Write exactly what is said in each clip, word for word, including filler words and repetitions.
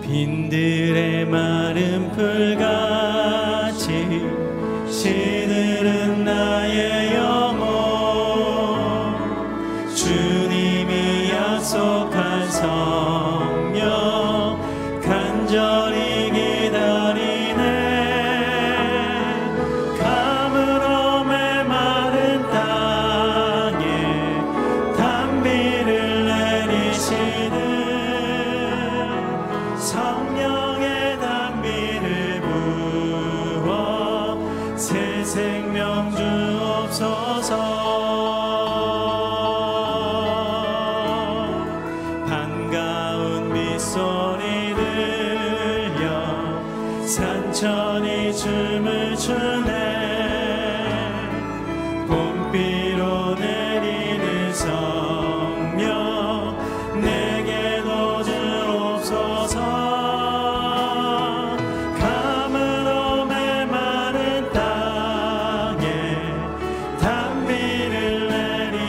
빈들의 마른 풀같이 시들은 나의 영혼, 주님이 약속한 성령 간절히 기다리네. 가물어 메마른 땅에 단비를 내리시는 성령의 단비를 부어 새 생명 주옵소서. 반가운 빗소리 들려 산천이 춤을 추네. 봄비로 내리는 성령 내게도 주옵소서. 가물어 메마른 땅에 단비를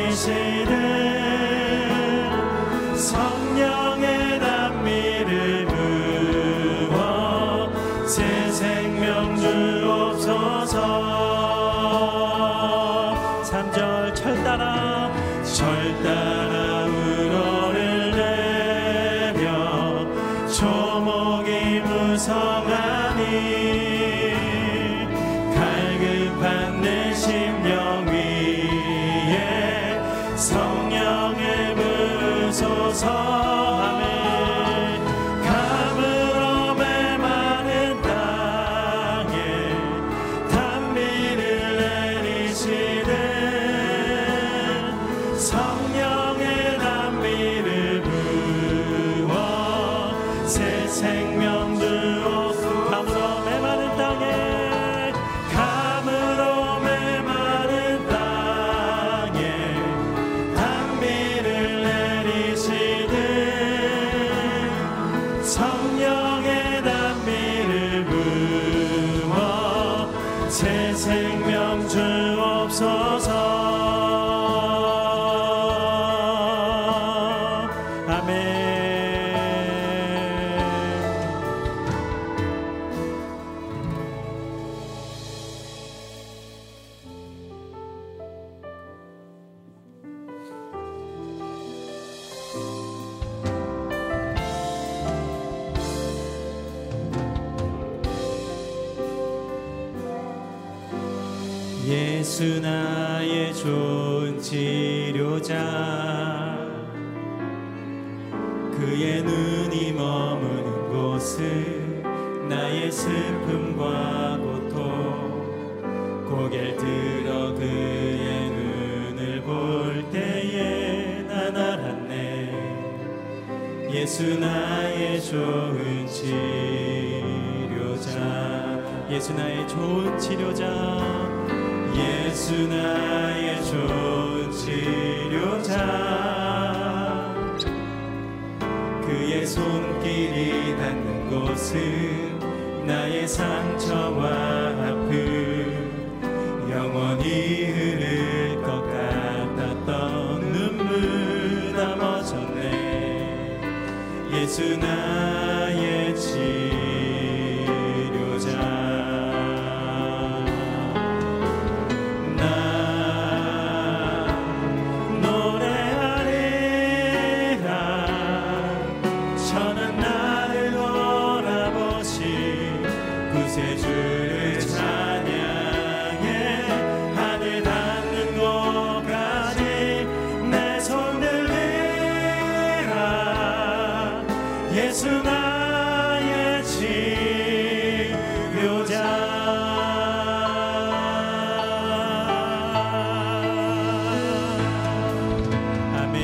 내리시는 성령의 단비를 부어 새 생명 주옵소서. 삼 절 철 따라 철 따라 우러를 내며 초목이 무성하니 갈급한 내 심령 위에 성령을 부으소서. 아멘. 가물어 메마른 땅에 단비를 내리시는 성령의 단비를 부어 새 생명 주옵소서. 가물어 메마른 땅에 가물어 메마른 땅에 단비를 내리시는 성령의 단비를 부어 새 생명 주옵소서. 아멘. 예수 나의 좋은 치료자, 그의 눈이 머무는 곳은 나의 슬픔과 고통, 고개를 들어 그의 눈을 볼 때에 난 알았네. 예수 나의 좋은 치료자, 예수 나의 좋은 치료자, 예수 나의 좋은 치료자. 그의 손길이 닿는 곳은 나의 상처와 아픔, 영원히 흐를 것 같았던 눈물 다 멎었네. 예수 나의 치료자. 구세주를 찬양해 하늘 닿는 곳까지 내 손 들리라. 예수 나의 치료자. 아멘.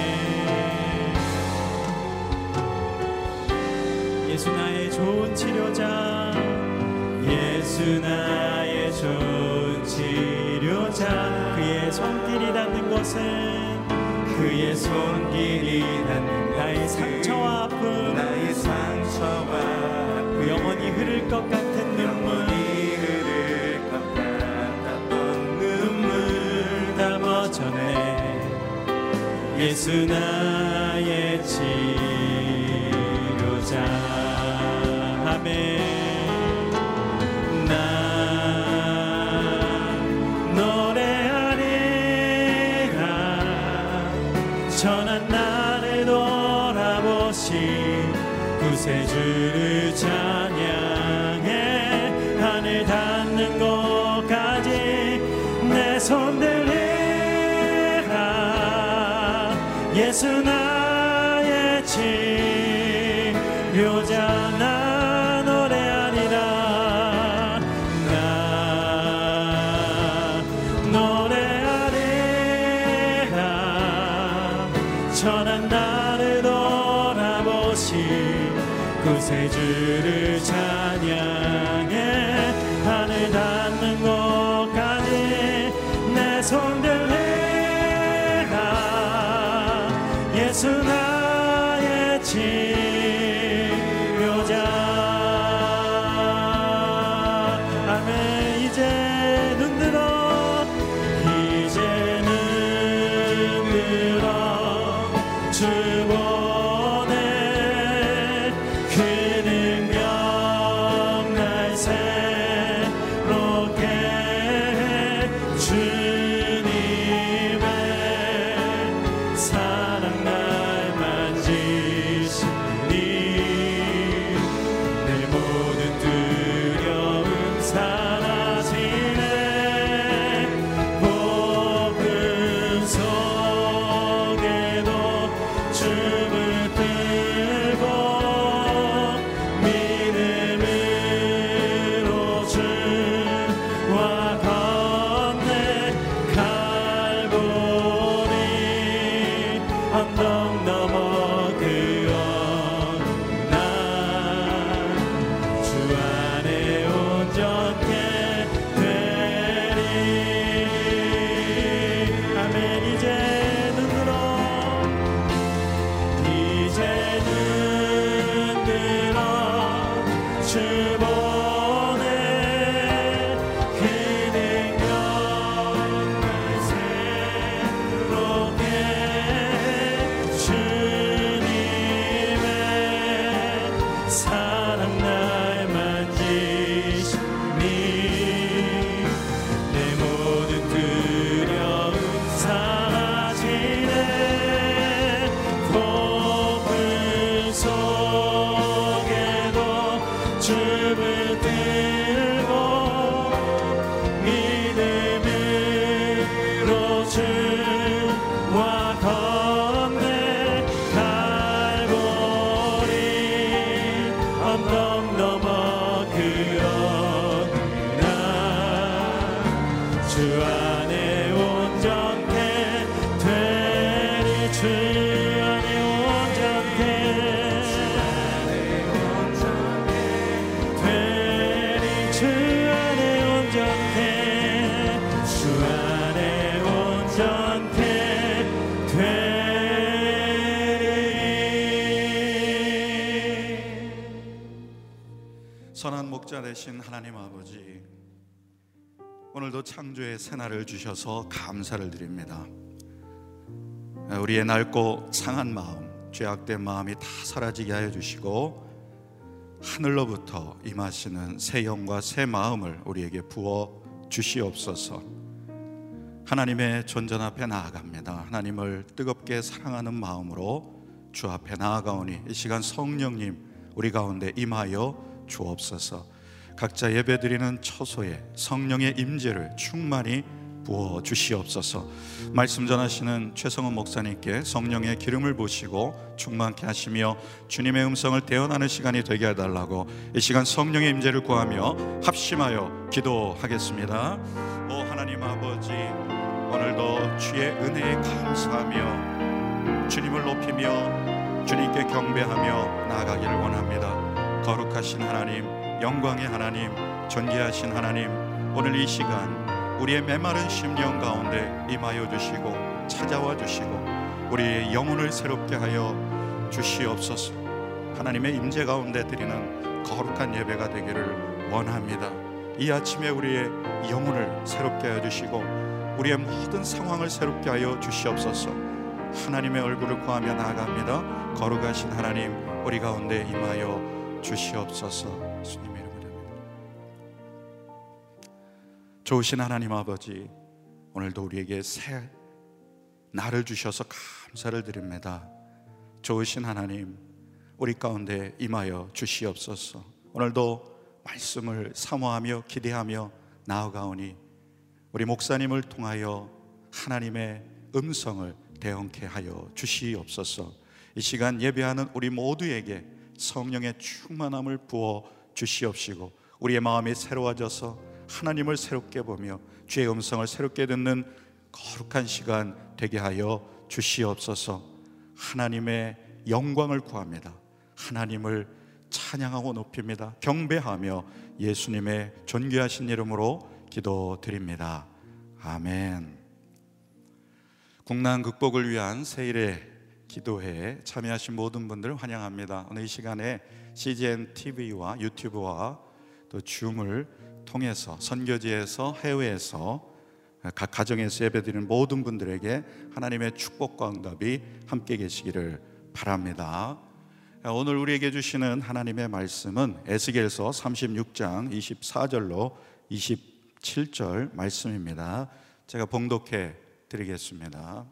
예수 나의 좋은 치료자, 예수 나의 좋은 치료자. 그의 손길이 닿는 곳은, 그의 손길이 닿는 나의 상처와 아픔, 나의 상처와 아픔, 영원히 흐를 것 같은 눈물, 영원히 흐를 것 같았던 눈물 다 멎었네. 예수 나의 치료자. 주를 찬양해. 하늘 닿는 곳까지 내 손 들리라. 예수 나의 치료자 나 노래하리라. 나 노래하리라. 천한 나를 돌아보시 구세주를 찬양해. 하늘 닿는 곳까지 내 손 들리라. 예수 나의 치료자. 아멘. 이제 눈 들어 이제 눈 들어 주 보내. 그 능력 날 새롭게 해. 주님의 사랑 날 만지시니 내 모든 두려움 사라지네. 복음 속에도 춤을 들고 믿음으로 주와 건네. 갈보리 언덕 넘어 그 어느 날 주 안에 온전케 되리. 아멘. 이제 눈 들어 이제 눈 들어 주 보내. 그 능력 날 새롭게 해. 주님의 사랑 날 만지시니 내 모든 두려움 사라지네. 복음 속에도 춤을 들고 믿음으로 주와 건네. 갈보리 언덕 넘어 그 어느 날 주 안에 온전케 되리. 주 안에 온전케 되리. 주 안에 온전케 주 안에 온전케 되리. 선한 목자 되신 하나님 아버지, 오늘도 창조의 새날을 주셔서 감사를 드립니다. 우리의 낡고 상한 마음, 죄악된 마음이 다 사라지게 하여 주시고 하늘로부터 임하시는 새 영과 새 마음을 우리에게 부어 주시옵소서. 하나님의 존전 앞에 나아갑니다. 하나님을 뜨겁게 사랑하는 마음으로 주 앞에 나아가오니 이 시간 성령님 우리 가운데 임하여 주옵소서. 각자 예배드리는 처소에 성령의 임재를 충만히 부어 주시옵소서. 말씀 전하시는 최성은 목사님께 성령의 기름을 부으시고 충만케 하시며 주님의 음성을 대언하는 시간이 되게 해달라고 이 시간 성령의 임재를 구하며 합심하여 기도하겠습니다. 오 하나님 아버지, 오늘도 주의 은혜에 감사하며 주님을 높이며 주님께 경배하며 나아가기를 원합니다. 거룩하신 하나님, 영광의 하나님, 존귀하신 하나님, 오늘 이 시간 우리의 메마른 심령 가운데 임하여 주시고 찾아와 주시고 우리의 영혼을 새롭게 하여 주시옵소서. 하나님의 임재 가운데 드리는 거룩한 예배가 되기를 원합니다. 이 아침에 우리의 영혼을 새롭게 하여 주시고 우리의 모든 상황을 새롭게 하여 주시옵소서. 하나님의 얼굴을 구하며 나아갑니다. 거룩하신 하나님, 우리 가운데 임하여 주시옵소서. 주님의 이름으로. 좋으신 하나님 아버지, 오늘도 우리에게 새 날을 주셔서 감사를 드립니다. 좋으신 하나님, 우리 가운데 임하여 주시옵소서. 오늘도 말씀을 사모하며 기대하며 나아가오니 우리 목사님을 통하여 하나님의 음성을 대언케 하여 주시옵소서. 이 시간 예배하는 우리 모두에게 성령의 충만함을 부어 주시옵시고 우리의 마음이 새로워져서 하나님을 새롭게 보며 주의 음성을 새롭게 듣는 거룩한 시간 되게 하여 주시옵소서. 하나님의 영광을 구합니다. 하나님을 찬양하고 높입니다. 경배하며 예수님의 존귀하신 이름으로 기도드립니다. 아멘. 국난 극복을 위한 세일의 기도회에 참여하신 모든 분들을 환영합니다. 오늘 이 시간에 씨지엔 티비와 유튜브와 또 줌을 통해서 선교지에서 해외에서 각 가정에서 예배드리는 모든 분들에게 하나님의 축복과 응답이 함께 계시기를 바랍니다. 오늘 우리에게 주시는 하나님의 말씀은 에스겔서 삼십육 장 이십사 절로 이십칠 절 말씀입니다. 제가 봉독해 드리겠습니다.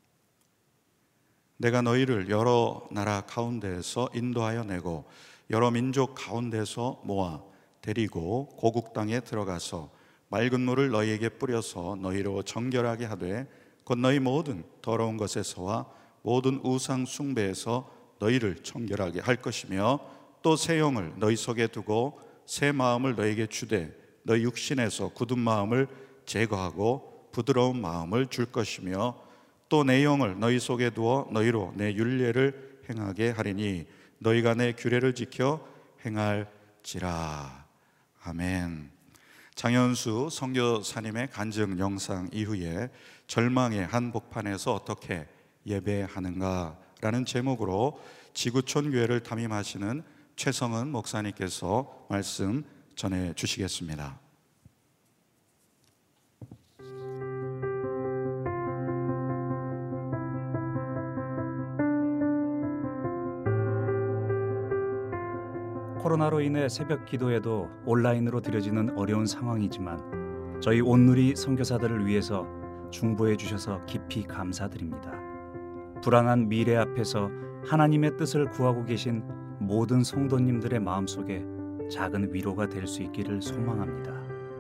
내가 너희를 여러 나라 가운데에서 인도하여 내고 여러 민족 가운데서 모아 데리고 고국 땅에 들어가서 맑은 물을 너희에게 뿌려서 너희로 정결하게 하되 곧 너희 모든 더러운 것에서와 모든 우상 숭배에서 너희를 정결하게 할 것이며 또 새 영을 너희 속에 두고 새 마음을 너희에게 주되 너희 육신에서 굳은 마음을 제거하고 부드러운 마음을 줄 것이며 또 내 영을 너희 속에 두어 너희로 내 율례를 행하게 하리니 너희가 내 규례를 지켜 행할지라. 아멘. 장현수 선교사님의 간증 영상 이후에 절망의 한복판에서 어떻게 예배하는가라는 제목으로 지구촌 교회를 담임하시는 최성은 목사님께서 말씀 전해 주시겠습니다. 코로나로 인해 새벽 기도에도 온라인으로 드려지는 어려운 상황이지만 저희 온누리 선교사들을 위해서 중보해 주셔서 깊이 감사드립니다. 불안한 미래 앞에서 하나님의 뜻을 구하고 계신 모든 성도님들의 마음속에 작은 위로가 될 수 있기를 소망합니다.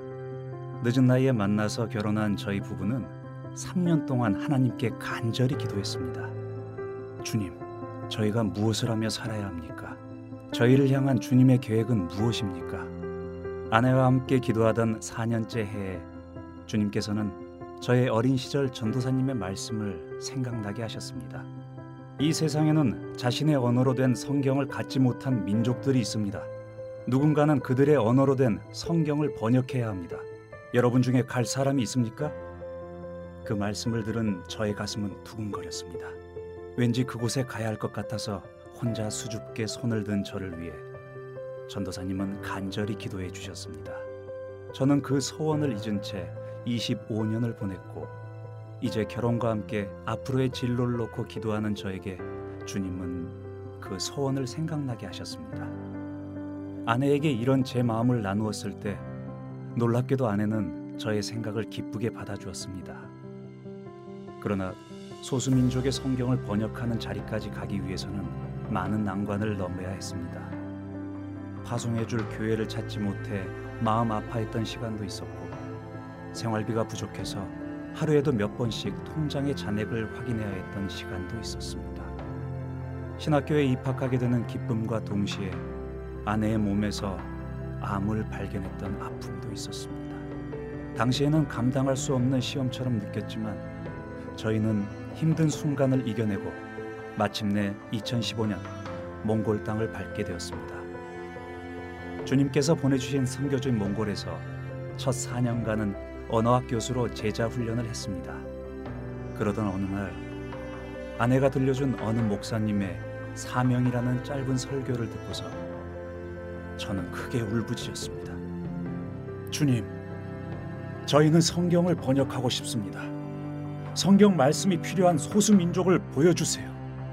늦은 나이에 만나서 결혼한 저희 부부는 삼 년 동안 하나님께 간절히 기도했습니다. 주님, 저희가 무엇을 하며 살아야 합니까? 저희를 향한 주님의 계획은 무엇입니까? 아내와 함께 기도하던 사 년째 해에 주님께서는 저의 어린 시절 전도사님의 말씀을 생각나게 하셨습니다. 이 세상에는 자신의 언어로 된 성경을 갖지 못한 민족들이 있습니다. 누군가는 그들의 언어로 된 성경을 번역해야 합니다. 여러분 중에 갈 사람이 있습니까? 그 말씀을 들은 저의 가슴은 두근거렸습니다. 왠지 그곳에 가야 할 것 같아서 혼자 수줍게 손을 든 저를 위해 전도사님은 간절히 기도해 주셨습니다. 저는 그 소원을 잊은 채 이십오 년을 보냈고 이제 결혼과 함께 앞으로의 진로를 놓고 기도하는 저에게 주님은 그 소원을 생각나게 하셨습니다. 아내에게 이런 제 마음을 나누었을 때 놀랍게도 아내는 저의 생각을 기쁘게 받아주었습니다. 그러나 소수민족의 성경을 번역하는 자리까지 가기 위해서는 많은 난관을 넘어야 했습니다. 파송해줄 교회를 찾지 못해 마음 아파했던 시간도 있었고 생활비가 부족해서 하루에도 몇 번씩 통장의 잔액을 확인해야 했던 시간도 있었습니다. 신학교에 입학하게 되는 기쁨과 동시에 아내의 몸에서 암을 발견했던 아픔도 있었습니다. 당시에는 감당할 수 없는 시험처럼 느꼈지만 저희는 힘든 순간을 이겨내고 마침내 이천십오 년 몽골 땅을 밟게 되었습니다. 주님께서 보내주신 선교지인 몽골에서 첫 사 년간은 언어학 교수로 제자 훈련을 했습니다. 그러던 어느 날 아내가 들려준 어느 목사님의 사명이라는 짧은 설교를 듣고서 저는 크게 울부짖었습니다. 주님, 저희는 성경을 번역하고 싶습니다. 성경 말씀이 필요한 소수민족을 보여주세요.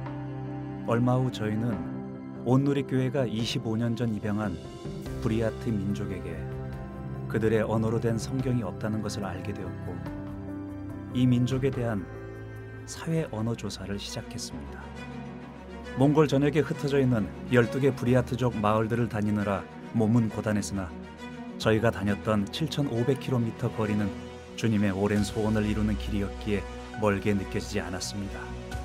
얼마 후 저희는 온누리 교회가 이십오 년 전 입양한 브리아트 민족에게 그들의 언어로 된 성경이 없다는 것을 알게 되었고 이 민족에 대한 사회 언어 조사를 시작했습니다. 몽골 전역에 흩어져 있는 열두 개 브리아트족 마을들을 다니느라 몸은 고단했으나 저희가 다녔던 칠천오백 킬로미터 거리는 주님의 오랜 소원을 이루는 길이었기에 멀게 느껴지지 않았습니다.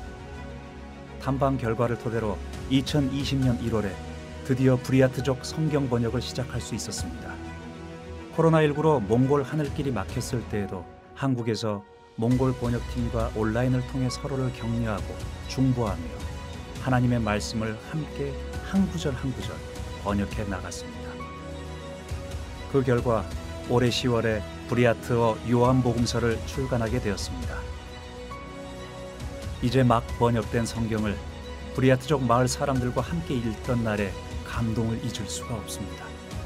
탐방 결과를 토대로 이천이십 년 일월에 드디어 브리아트족 성경 번역을 시작할 수 있었습니다. 코로나십구로 몽골 하늘길이 막혔을 때에도 한국에서 몽골 번역팀과 온라인을 통해 서로를 격려하고 중보하며 하나님의 말씀을 함께 한 구절 한 구절 번역해 나갔습니다. 그 결과 올해 시월에 브리아트어 요한복음서를 출간하게 되었습니다. 이제 막 번역된 성경을 브리아트족 마을 사람들과 함께 읽던 날에 감동을 잊을 수가 없습니다.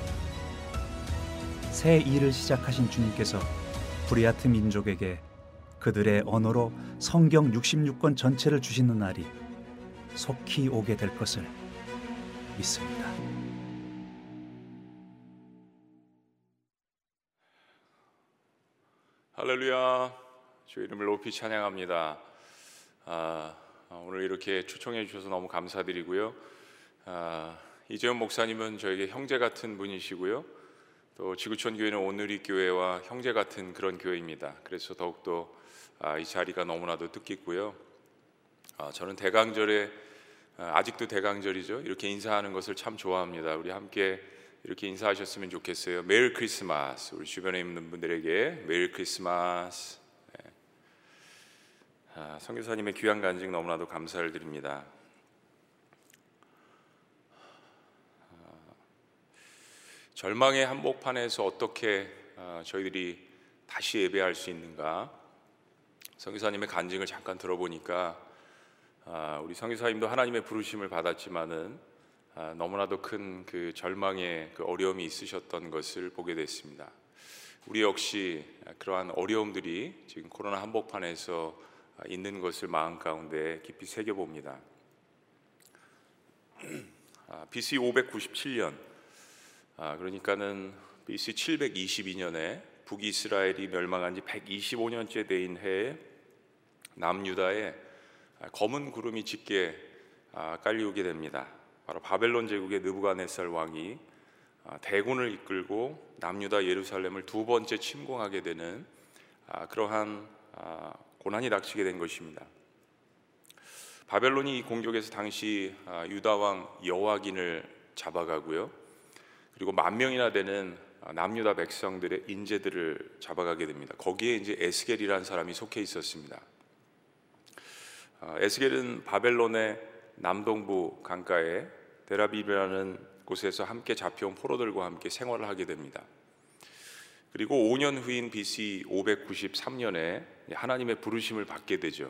새 일을 시작하신 주님께서 브리아트 민족에게 그들의 언어로 성경 육십육 권 전체를 주시는 날이 속히 오게 될 것을 믿습니다. 할렐루야, 주 이름을 높이 찬양합니다. 아, 오늘 이렇게 초청해 주셔서 너무 감사드리고요. 아, 이재훈 목사님은 저에게 형제 같은 분이시고요. 또 지구촌 교회는 온누리 교회와 형제 같은 그런 교회입니다. 그래서 더욱더 아, 이 자리가 너무나도 뜻깊고요. 아, 저는 대강절에 아, 아직도 대강절이죠. 이렇게 인사하는 것을 참 좋아합니다. 우리 함께 이렇게 인사하셨으면 좋겠어요. 메리 크리스마스. 우리 주변에 있는 분들에게 메리 크리스마스. 네. 아, 선교사님의 귀한 간증 너무나도 감사를 드립니다. 아, 절망의 한복판에서 어떻게 아, 저희들이 다시 예배할 수 있는가? 선교사님의 간증을 잠깐 들어보니까 아, 우리 선교사님도 하나님의 부르심을 받았지만은 아, 너무나도 큰 그 절망의 그 어려움이 있으셨던 것을 보게 됐습니다. 우리 역시 그러한 어려움들이 지금 코로나 한복판에서 있는 것을 마음 가운데 깊이 새겨봅니다. 아, 비씨 오백구십칠 년, 아, 그러니까는 비씨 칠백이십이 년에 북이스라엘이 멸망한 지 백이십오 년째 되는 해에 남유다에 검은 구름이 짙게 깔리오게 됩니다. 바로 바벨론 제국의 느부갓네살 왕이 대군을 이끌고 남유다 예루살렘을 두 번째 침공하게 되는 그러한 고난이 닥치게 된 것입니다. 바벨론이 이 공격에서 당시 유다 왕 여호와긴을 잡아가고요. 그리고 만 명이나 되는 남유다 백성들의 인재들을 잡아가게 됩니다. 거기에 이제 에스겔이라는 사람이 속해 있었습니다. 에스겔은 바벨론의 남동부 강가에 데라비브라는 곳에서 함께 잡혀온 포로들과 함께 생활을 하게 됩니다. 그리고 오 년 후인 비씨 오백구십삼 년에 하나님의 부르심을 받게 되죠.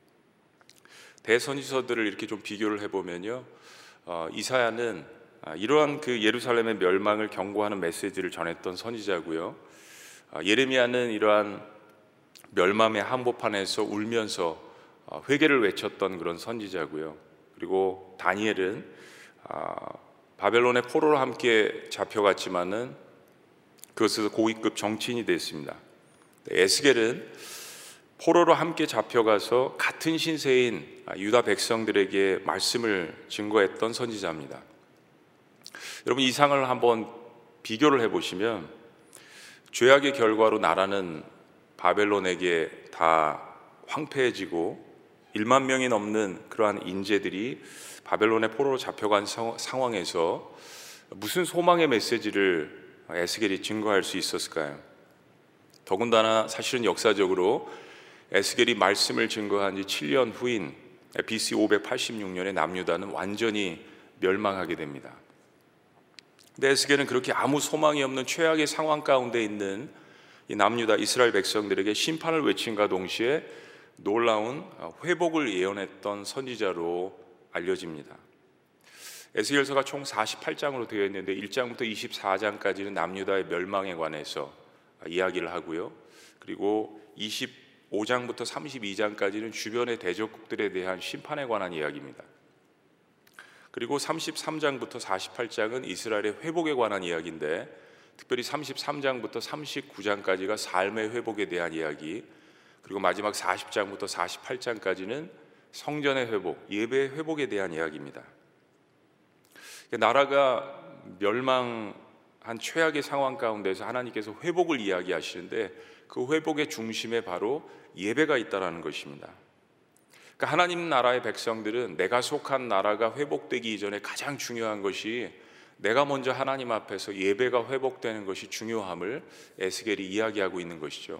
대선지서들을 이렇게 좀 비교를 해보면요, 어, 이사야는 이러한 그 예루살렘의 멸망을 경고하는 메시지를 전했던 선지자고요. 어, 예레미야는 이러한 멸망의 한복판에서 울면서 회개를 외쳤던 그런 선지자고요. 그리고 다니엘은 바벨론의 포로로 함께 잡혀갔지만은 그것에서 고위급 정치인이 됐습니다. 에스겔은 포로로 함께 잡혀가서 같은 신세인 유다 백성들에게 말씀을 증거했던 선지자입니다. 여러분, 이 상을 한번 비교를 해보시면 죄악의 결과로 나라는 바벨론에게 다 황폐해지고 일만 명이 넘는 그러한 인재들이 바벨론의 포로로 잡혀간 상황에서 무슨 소망의 메시지를 에스겔이 증거할 수 있었을까요? 더군다나 사실은 역사적으로 에스겔이 말씀을 증거한 지 칠 년 후인 비씨 오백팔십육 년에 남유다는 완전히 멸망하게 됩니다. 근데 에스겔은 그렇게 아무 소망이 없는 최악의 상황 가운데 있는 이 남유다 이스라엘 백성들에게 심판을 외친과 동시에 놀라운 회복을 예언했던 선지자로 알려집니다. 에스겔서가 총 사십팔 장으로 되어 있는데 일 장부터 이십사 장까지는 남유다의 멸망에 관해서 이야기를 하고요. 그리고 이십오 장부터 삼십이 장까지는 주변의 대적국들에 대한 심판에 관한 이야기입니다. 그리고 삼십삼 장부터 사십팔 장은 이스라엘의 회복에 관한 이야기인데, 특별히 삼십삼 장부터 삼십구 장까지가 삶의 회복에 대한 이야기, 그리고 마지막 사십 장부터 사십팔 장까지는 성전의 회복, 예배의 회복에 대한 이야기입니다. 나라가 멸망한 최악의 상황 가운데서 하나님께서 회복을 이야기하시는데 그 회복의 중심에 바로 예배가 있다는 것입니다. 그러니까 하나님 나라의 백성들은 내가 속한 나라가 회복되기 이전에 가장 중요한 것이 내가 먼저 하나님 앞에서 예배가 회복되는 것이 중요함을 에스겔이 이야기하고 있는 것이죠.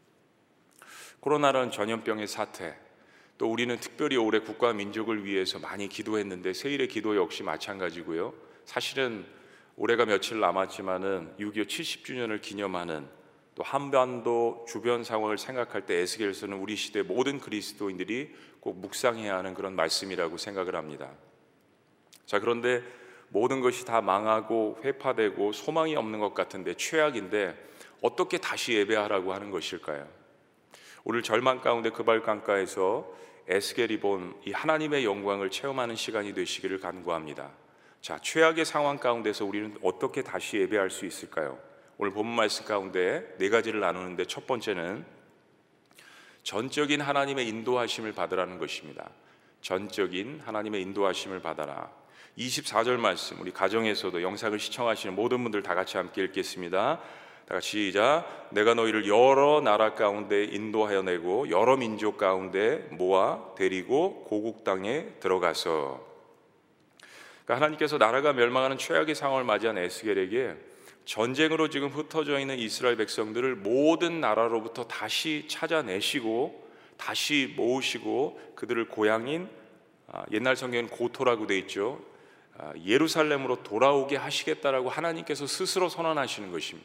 코로나라는 전염병의 사태, 또 우리는 특별히 올해 국가 민족을 위해서 많이 기도했는데 세일의 기도 역시 마찬가지고요. 사실은 올해가 며칠 남았지만은 육이오 칠십 주년을 기념하는 또 한반도 주변 상황을 생각할 때 에스겔서는 우리 시대 모든 그리스도인들이 꼭 묵상해야 하는 그런 말씀이라고 생각을 합니다. 자, 그런데 모든 것이 다 망하고 회파되고 소망이 없는 것 같은데, 최악인데 어떻게 다시 예배하라고 하는 것일까요? 오늘 절망 가운데 그발 강가에서 에스겔이 본 이 하나님의 영광을 체험하는 시간이 되시기를 간구합니다. 자, 최악의 상황 가운데서 우리는 어떻게 다시 예배할 수 있을까요? 오늘 본문 말씀 가운데 네 가지를 나누는데, 첫 번째는 전적인 하나님의 인도하심을 받으라는 것입니다. 전적인 하나님의 인도하심을 받아라. 이십사 절 말씀, 우리 가정에서도 영상을 시청하시는 모든 분들 다 같이 함께 읽겠습니다. 다 같이 시작. 내가 너희를 여러 나라 가운데 인도하여 내고 여러 민족 가운데 모아 데리고 고국 땅에 들어가서. 그러니까 하나님께서 나라가 멸망하는 최악의 상황을 맞이한 에스겔에게 전쟁으로 지금 흩어져 있는 이스라엘 백성들을 모든 나라로부터 다시 찾아내시고 다시 모으시고 그들을 고향인, 옛날 성경은 고토라고 되어 있죠, 예루살렘으로 돌아오게 하시겠다라고 하나님께서 스스로 선언하시는 것입니다.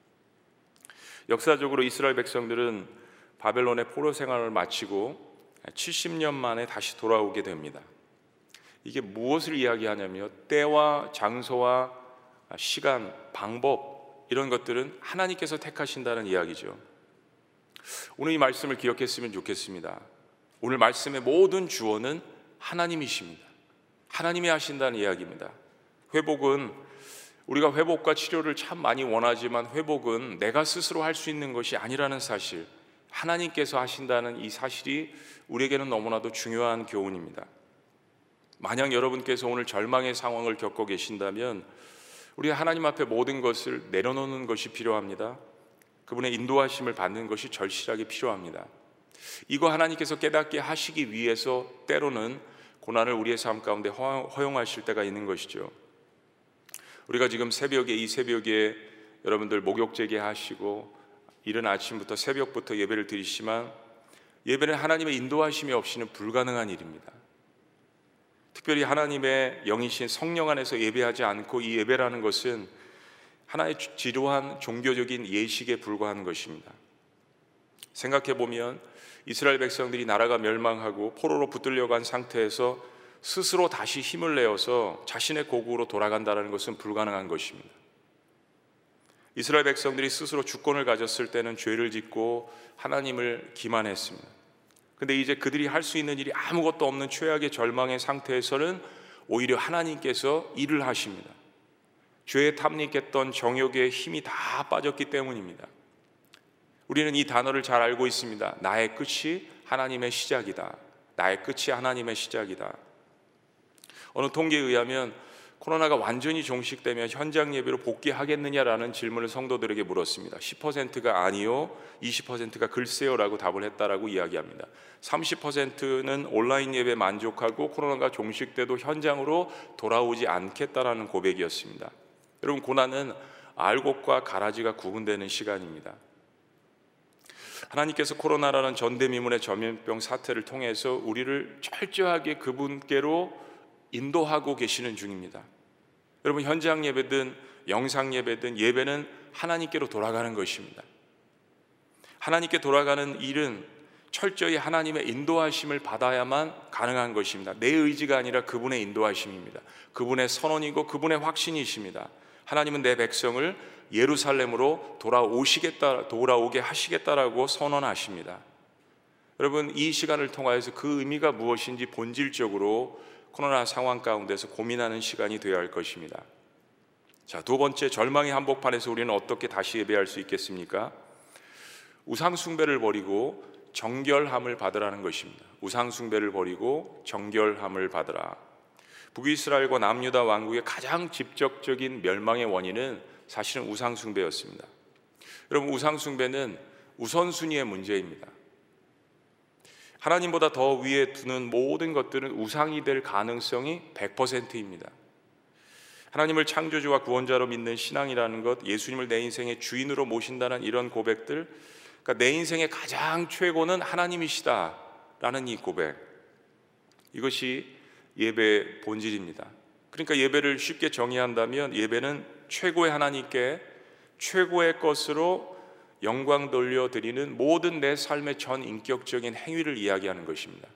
역사적으로 이스라엘 백성들은 바벨론의 포로 생활을 마치고 칠십 년 만에 다시 돌아오게 됩니다. 이게 무엇을 이야기하냐면 때와 장소와 시간, 방법, 이런 것들은 하나님께서 택하신다는 이야기죠. 오늘 이 말씀을 기억했으면 좋겠습니다. 오늘 말씀의 모든 주어는 하나님이십니다. 하나님이 하신다는 이야기입니다. 회복은, 우리가 회복과 치료를 참 많이 원하지만 회복은 내가 스스로 할 수 있는 것이 아니라는 사실, 하나님께서 하신다는 이 사실이 우리에게는 너무나도 중요한 교훈입니다. 만약 여러분께서 오늘 절망의 상황을 겪고 계신다면 우리가 하나님 앞에 모든 것을 내려놓는 것이 필요합니다. 그분의 인도하심을 받는 것이 절실하게 필요합니다. 이거 하나님께서 깨닫게 하시기 위해서 때로는 고난을 우리의 삶 가운데 허용하실 때가 있는 것이죠. 우리가 지금 새벽에, 이 새벽에 여러분들 목욕 재개하시고 이른 아침부터 새벽부터 예배를 드리시지만 예배는 하나님의 인도하심이 없이는 불가능한 일입니다. 특별히 하나님의 영이신 성령 안에서 예배하지 않고 이 예배라는 것은 하나의 지루한 종교적인 예식에 불과한 것입니다. 생각해보면 이스라엘 백성들이 나라가 멸망하고 포로로 붙들려간 상태에서 스스로 다시 힘을 내어서 자신의 고국으로 돌아간다는 것은 불가능한 것입니다. 이스라엘 백성들이 스스로 주권을 가졌을 때는 죄를 짓고 하나님을 기만했습니다. 근데 이제 그들이 할 수 있는 일이 아무것도 없는 최악의 절망의 상태에서는 오히려 하나님께서 일을 하십니다. 죄에 탐닉했던 정욕의 힘이 다 빠졌기 때문입니다. 우리는 이 단어를 잘 알고 있습니다. 나의 끝이 하나님의 시작이다. 나의 끝이 하나님의 시작이다. 어느 통계에 의하면 코로나가 완전히 종식되면 현장 예배로 복귀하겠느냐라는 질문을 성도들에게 물었습니다. 십 퍼센트가 아니요, 이십 퍼센트가 글쎄요라고 답을 했다라고 이야기합니다. 삼십 퍼센트는 온라인 예배 만족하고 코로나가 종식돼도 현장으로 돌아오지 않겠다라는 고백이었습니다. 여러분, 고난은 알곡과 가라지가 구분되는 시간입니다. 하나님께서 코로나라는 전대미문의 전염병 사태를 통해서 우리를 철저하게 그분께로 인도하고 계시는 중입니다. 여러분, 현장 예배든 영상 예배든 예배는 하나님께로 돌아가는 것입니다. 하나님께 돌아가는 일은 철저히 하나님의 인도하심을 받아야만 가능한 것입니다. 내 의지가 아니라 그분의 인도하심입니다. 그분의 선언이고 그분의 확신이십니다. 하나님은 내 백성을 예루살렘으로 돌아오시겠다, 돌아오게 하시겠다라고 선언하십니다. 여러분, 이 시간을 통하여서 그 의미가 무엇인지 본질적으로 코로나 상황 가운데서 고민하는 시간이 되어야 할 것입니다. 자, 두 번째, 절망의 한복판에서 우리는 어떻게 다시 예배할 수 있겠습니까? 우상 숭배를 버리고 정결함을 받으라는 것입니다. 우상 숭배를 버리고 정결함을 받으라. 북이스라엘과 남유다 왕국의 가장 직접적인 멸망의 원인은 사실은 우상 숭배였습니다. 여러분, 우상 숭배는 우선순위의 문제입니다. 하나님보다 더 위에 두는 모든 것들은 우상이 될 가능성이 백 퍼센트입니다. 하나님을 창조주와 구원자로 믿는 신앙이라는 것, 예수님을 내 인생의 주인으로 모신다는 이런 고백들, 그러니까 내 인생의 가장 최고는 하나님이시다라는 이 고백, 이것이 예배의 본질입니다. 그러니까 예배를 쉽게 정의한다면 예배는 최고의 하나님께 최고의 것으로 영광 돌려드리는 모든 내 삶의 전 인격적인 행위를 이야기하는 것입니다.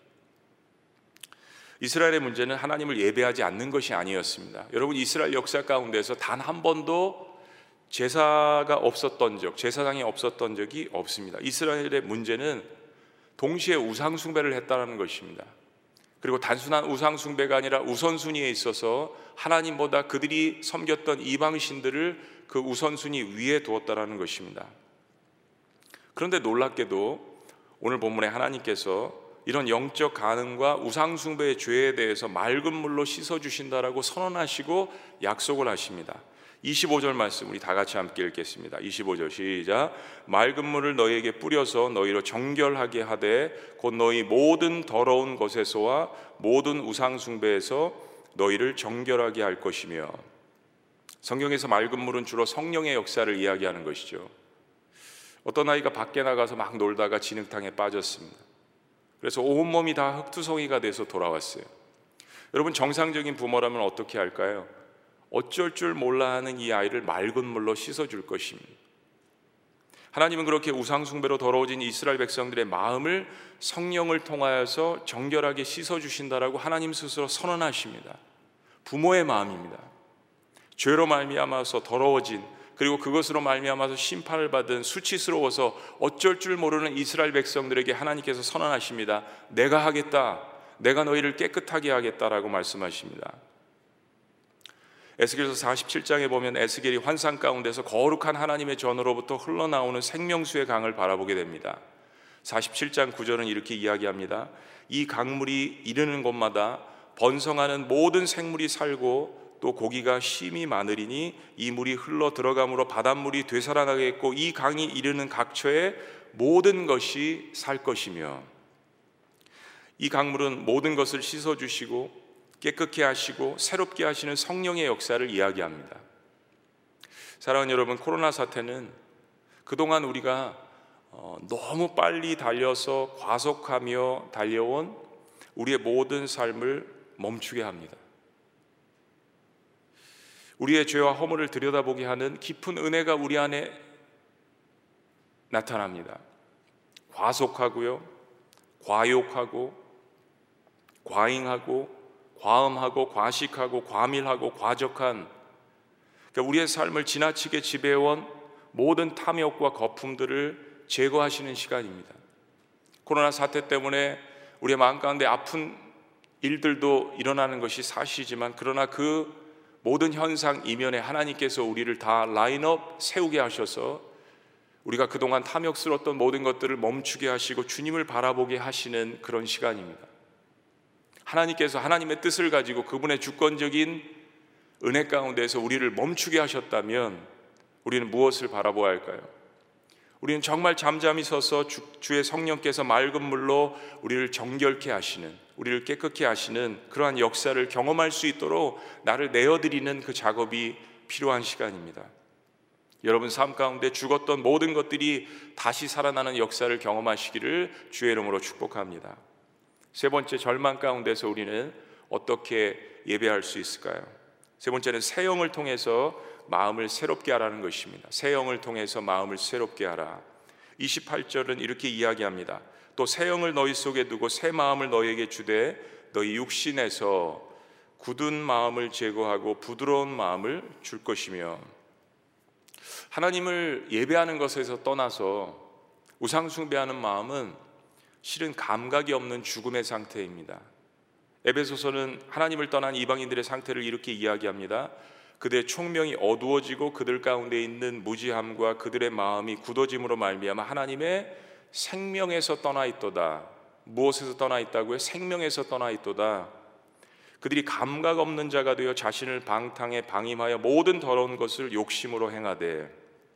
이스라엘의 문제는 하나님을 예배하지 않는 것이 아니었습니다. 여러분, 이스라엘 역사 가운데서 단 한 번도 제사가 없었던 적, 제사장이 없었던 적이 없습니다. 이스라엘의 문제는 동시에 우상 숭배를 했다는 것입니다. 그리고 단순한 우상 숭배가 아니라 우선순위에 있어서 하나님보다 그들이 섬겼던 이방신들을 그 우선순위 위에 두었다는 것입니다. 그런데 놀랍게도 오늘 본문에 하나님께서 이런 영적 간음과 우상 숭배의 죄에 대해서 맑은 물로 씻어주신다라고 선언하시고 약속을 하십니다. 이십오 절 말씀 우리 다 같이 함께 읽겠습니다. 이십오 절 시작. 맑은 물을 너희에게 뿌려서 너희로 정결하게 하되 곧 너희 모든 더러운 것에서와 모든 우상 숭배에서 너희를 정결하게 할 것이며. 성경에서 맑은 물은 주로 성령의 역사를 이야기하는 것이죠. 어떤 아이가 밖에 나가서 막 놀다가 진흙탕에 빠졌습니다. 그래서 온몸이 다 흙투성이가 돼서 돌아왔어요. 여러분, 정상적인 부모라면 어떻게 할까요? 어쩔 줄 몰라 하는 이 아이를 맑은 물로 씻어줄 것입니다. 하나님은 그렇게 우상 숭배로 더러워진 이스라엘 백성들의 마음을 성령을 통하여서 정결하게 씻어주신다라고 하나님 스스로 선언하십니다. 부모의 마음입니다. 죄로 말미암아서 더러워진, 그리고 그것으로 말미암아서 심판을 받은, 수치스러워서 어쩔 줄 모르는 이스라엘 백성들에게 하나님께서 선언하십니다. 내가 하겠다, 내가 너희를 깨끗하게 하겠다라고 말씀하십니다. 에스겔서 사십칠 장에 보면 에스겔이 환상 가운데서 거룩한 하나님의 전으로부터 흘러나오는 생명수의 강을 바라보게 됩니다. 사십칠 장 구 절은 이렇게 이야기합니다. 이 강물이 이르는 곳마다 번성하는 모든 생물이 살고 또 고기가 심이 많으리니 이 물이 흘러 들어감으로 바닷물이 되살아나겠고 이 강이 이르는 각처에 모든 것이 살 것이며. 이 강물은 모든 것을 씻어주시고 깨끗게 하시고 새롭게 하시는 성령의 역사를 이야기합니다. 사랑하는 여러분, 코로나 사태는 그동안 우리가 너무 빨리 달려서 과속하며 달려온 우리의 모든 삶을 멈추게 합니다. 우리의 죄와 허물을 들여다보게 하는 깊은 은혜가 우리 안에 나타납니다. 과속하고요, 과욕하고, 과잉하고, 과음하고, 과식하고, 과밀하고, 과적한, 그러니까 우리의 삶을 지나치게 지배해온 모든 탐욕과 거품들을 제거하시는 시간입니다. 코로나 사태 때문에 우리의 마음 가운데 아픈 일들도 일어나는 것이 사실이지만, 그러나 그 모든 현상 이면에 하나님께서 우리를 다 라인업 세우게 하셔서 우리가 그동안 탐욕스러웠던 모든 것들을 멈추게 하시고 주님을 바라보게 하시는 그런 시간입니다. 하나님께서 하나님의 뜻을 가지고 그분의 주권적인 은혜 가운데서 우리를 멈추게 하셨다면 우리는 무엇을 바라보아야 할까요? 우리는 정말 잠잠히 서서 주, 주의 성령께서 맑은 물로 우리를 정결케 하시는, 우리를 깨끗게 하시는 그러한 역사를 경험할 수 있도록 나를 내어드리는 그 작업이 필요한 시간입니다. 여러분 삶 가운데 죽었던 모든 것들이 다시 살아나는 역사를 경험하시기를 주의 이름으로 축복합니다. 세 번째, 절망 가운데서 우리는 어떻게 예배할 수 있을까요? 세 번째는 새 영을 통해서 마음을 새롭게 하라는 것입니다. 새 영을 통해서 마음을 새롭게 하라. 이십팔 절은 이렇게 이야기합니다. 또 새 영을 너희 속에 두고 새 마음을 너희에게 주되 너희 육신에서 굳은 마음을 제거하고 부드러운 마음을 줄 것이며. 하나님을 예배하는 것에서 떠나서 우상 숭배하는 마음은 실은 감각이 없는 죽음의 상태입니다. 에베소서는 하나님을 떠난 이방인들의 상태를 이렇게 이야기합니다. 그들의 총명이 어두워지고 그들 가운데 있는 무지함과 그들의 마음이 굳어짐으로 말미암아 하나님의 생명에서 떠나 있도다. 무엇에서 떠나 있다고요? 생명에서 떠나 있도다. 그들이 감각 없는 자가 되어 자신을 방탕에 방임하여 모든 더러운 것을 욕심으로 행하되.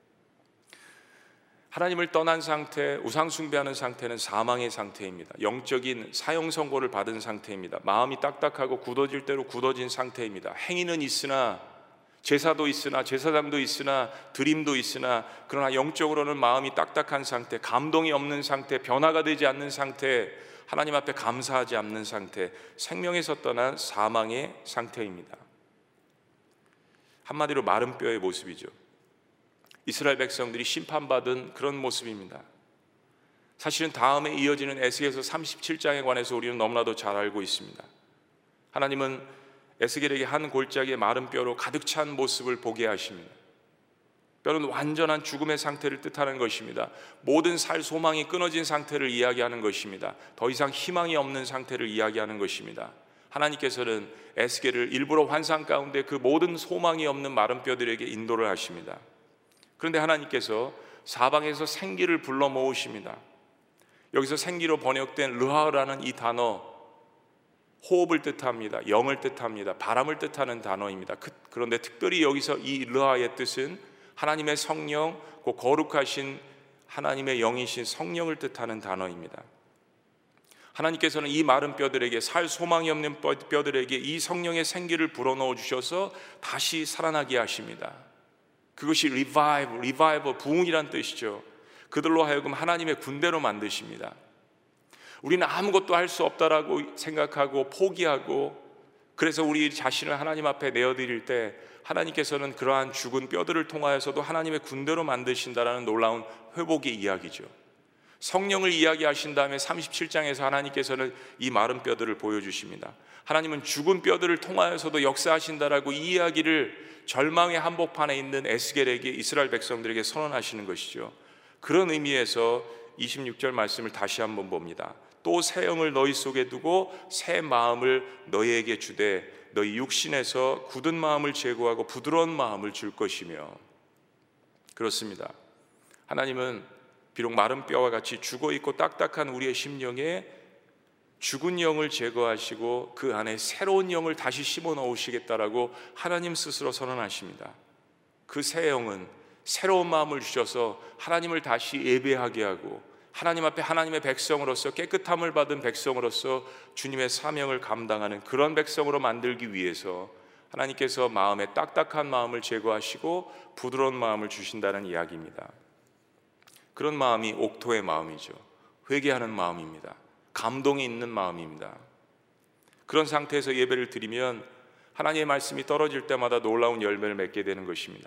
하나님을 떠난 상태, 우상 숭배하는 상태는 사망의 상태입니다. 영적인 사형 선고를 받은 상태입니다. 마음이 딱딱하고 굳어질 대로 굳어진 상태입니다. 행위는 있으나, 제사도 있으나, 제사장도 있으나, 드림도 있으나, 그러나 영적으로는 마음이 딱딱한 상태, 감동이 없는 상태, 변화가 되지 않는 상태, 하나님 앞에 감사하지 않는 상태, 생명에서 떠난 사망의 상태입니다. 한마디로 마른 뼈의 모습이죠. 이스라엘 백성들이 심판받은 그런 모습입니다. 사실은 다음에 이어지는 에스겔서 삼십칠 장에 관해서 우리는 너무나도 잘 알고 있습니다. 하나님은 에스겔에게 한 골짜기의 마른 뼈로 가득 찬 모습을 보게 하십니다. 뼈는 완전한 죽음의 상태를 뜻하는 것입니다. 모든 살 소망이 끊어진 상태를 이야기하는 것입니다. 더 이상 희망이 없는 상태를 이야기하는 것입니다. 하나님께서는 에스겔을 일부러 환상 가운데 그 모든 소망이 없는 마른 뼈들에게 인도를 하십니다. 그런데 하나님께서 사방에서 생기를 불러 모으십니다. 여기서 생기로 번역된 르하라는 이 단어, 호흡을 뜻합니다. 영을 뜻합니다. 바람을 뜻하는 단어입니다. 그런데 특별히 여기서 이 르하의 뜻은 하나님의 성령, 그 거룩하신 하나님의 영이신 성령을 뜻하는 단어입니다. 하나님께서는 이 마른 뼈들에게, 살 소망이 없는 뼈들에게 이 성령의 생기를 불어넣어 주셔서 다시 살아나게 하십니다. 그것이 revive, revival, 부흥이란 뜻이죠. 그들로 하여금 하나님의 군대로 만드십니다. 우리는 아무것도 할 수 없다라고 생각하고 포기하고, 그래서 우리 자신을 하나님 앞에 내어드릴 때 하나님께서는 그러한 죽은 뼈들을 통하여서도 하나님의 군대로 만드신다라는 놀라운 회복의 이야기죠. 성령을 이야기하신 다음에 삼십칠 장에서 하나님께서는 이 마른 뼈들을 보여주십니다. 하나님은 죽은 뼈들을 통하여서도 역사하신다라고 이 이야기를 절망의 한복판에 있는 에스겔에게, 이스라엘 백성들에게 선언하시는 것이죠. 그런 의미에서 이십육 절 말씀을 다시 한번 봅니다. 또 새 영을 너희 속에 두고 새 마음을 너희에게 주되 너희 육신에서 굳은 마음을 제거하고 부드러운 마음을 줄 것이며. 그렇습니다. 하나님은 비록 마른 뼈와 같이 죽어있고 딱딱한 우리의 심령에 죽은 영을 제거하시고 그 안에 새로운 영을 다시 심어 넣으시겠다라고 하나님 스스로 선언하십니다. 그 새 영은 새로운 마음을 주셔서 하나님을 다시 예배하게 하고, 하나님 앞에 하나님의 백성으로서, 깨끗함을 받은 백성으로서 주님의 사명을 감당하는 그런 백성으로 만들기 위해서 하나님께서 마음의 딱딱한 마음을 제거하시고 부드러운 마음을 주신다는 이야기입니다. 그런 마음이 옥토의 마음이죠. 회개하는 마음입니다. 감동이 있는 마음입니다. 그런 상태에서 예배를 드리면 하나님의 말씀이 떨어질 때마다 놀라운 열매를 맺게 되는 것입니다.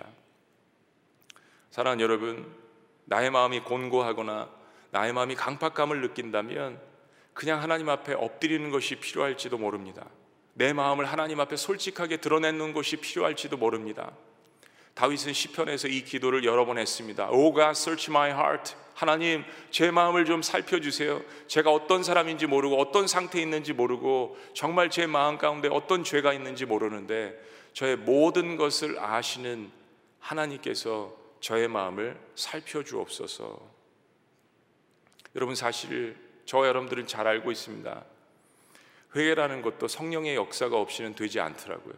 사랑하는 여러분, 나의 마음이 곤고하거나 나의 마음이 강팍감을 느낀다면 그냥 하나님 앞에 엎드리는 것이 필요할지도 모릅니다. 내 마음을 하나님 앞에 솔직하게 드러내는 것이 필요할지도 모릅니다. 다윗은 시편에서 이 기도를 여러 번 했습니다. Oh God, search my heart. 하나님, 제 마음을 좀 살펴주세요. 제가 어떤 사람인지 모르고 어떤 상태에 있는지 모르고 정말 제 마음 가운데 어떤 죄가 있는지 모르는데 저의 모든 것을 아시는 하나님께서 저의 마음을 살펴주옵소서. 여러분, 사실 저와 여러분들은 잘 알고 있습니다. 회개라는 것도 성령의 역사가 없이는 되지 않더라고요.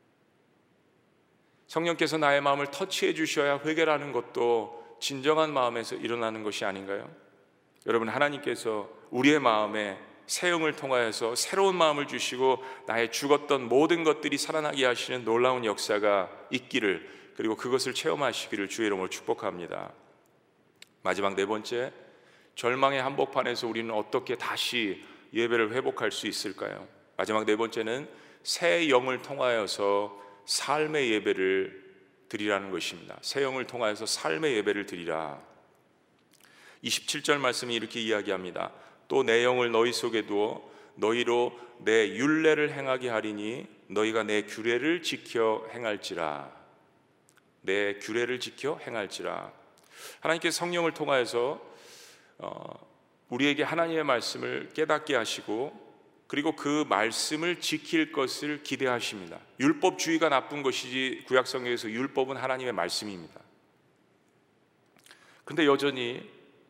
성령께서 나의 마음을 터치해 주셔야 회개라는 것도 진정한 마음에서 일어나는 것이 아닌가요? 여러분, 하나님께서 우리의 마음에 새 영을 통하여서 새로운 마음을 주시고 나의 죽었던 모든 것들이 살아나게 하시는 놀라운 역사가 있기를, 그리고 그것을 체험하시기를 주의 이름으로 축복합니다. 마지막 네 번째, 절망의 한복판에서 우리는 어떻게 다시 예배를 회복할 수 있을까요? 마지막 네 번째는 새 영을 통하여서 삶의 예배를 드리라는 것입니다. 새 영을 통하여서 삶의 예배를 드리라. 이십칠 절 말씀이 이렇게 이야기합니다. 또 내 영을 너희 속에 두어 너희로 내 율례를 행하게 하리니 너희가 내 규례를 지켜 행할지라. 내 규례를 지켜 행할지라. 하나님께서 성령을 통하여서 어, 우리에게 하나님의 말씀을 깨닫게 하시고, 그리고 그 말씀을 지킬 것을 기대하십니다. 율법주의가 나쁜 것이지 구약성경에서 율법은 하나님의 말씀입니다. 그런데 여전히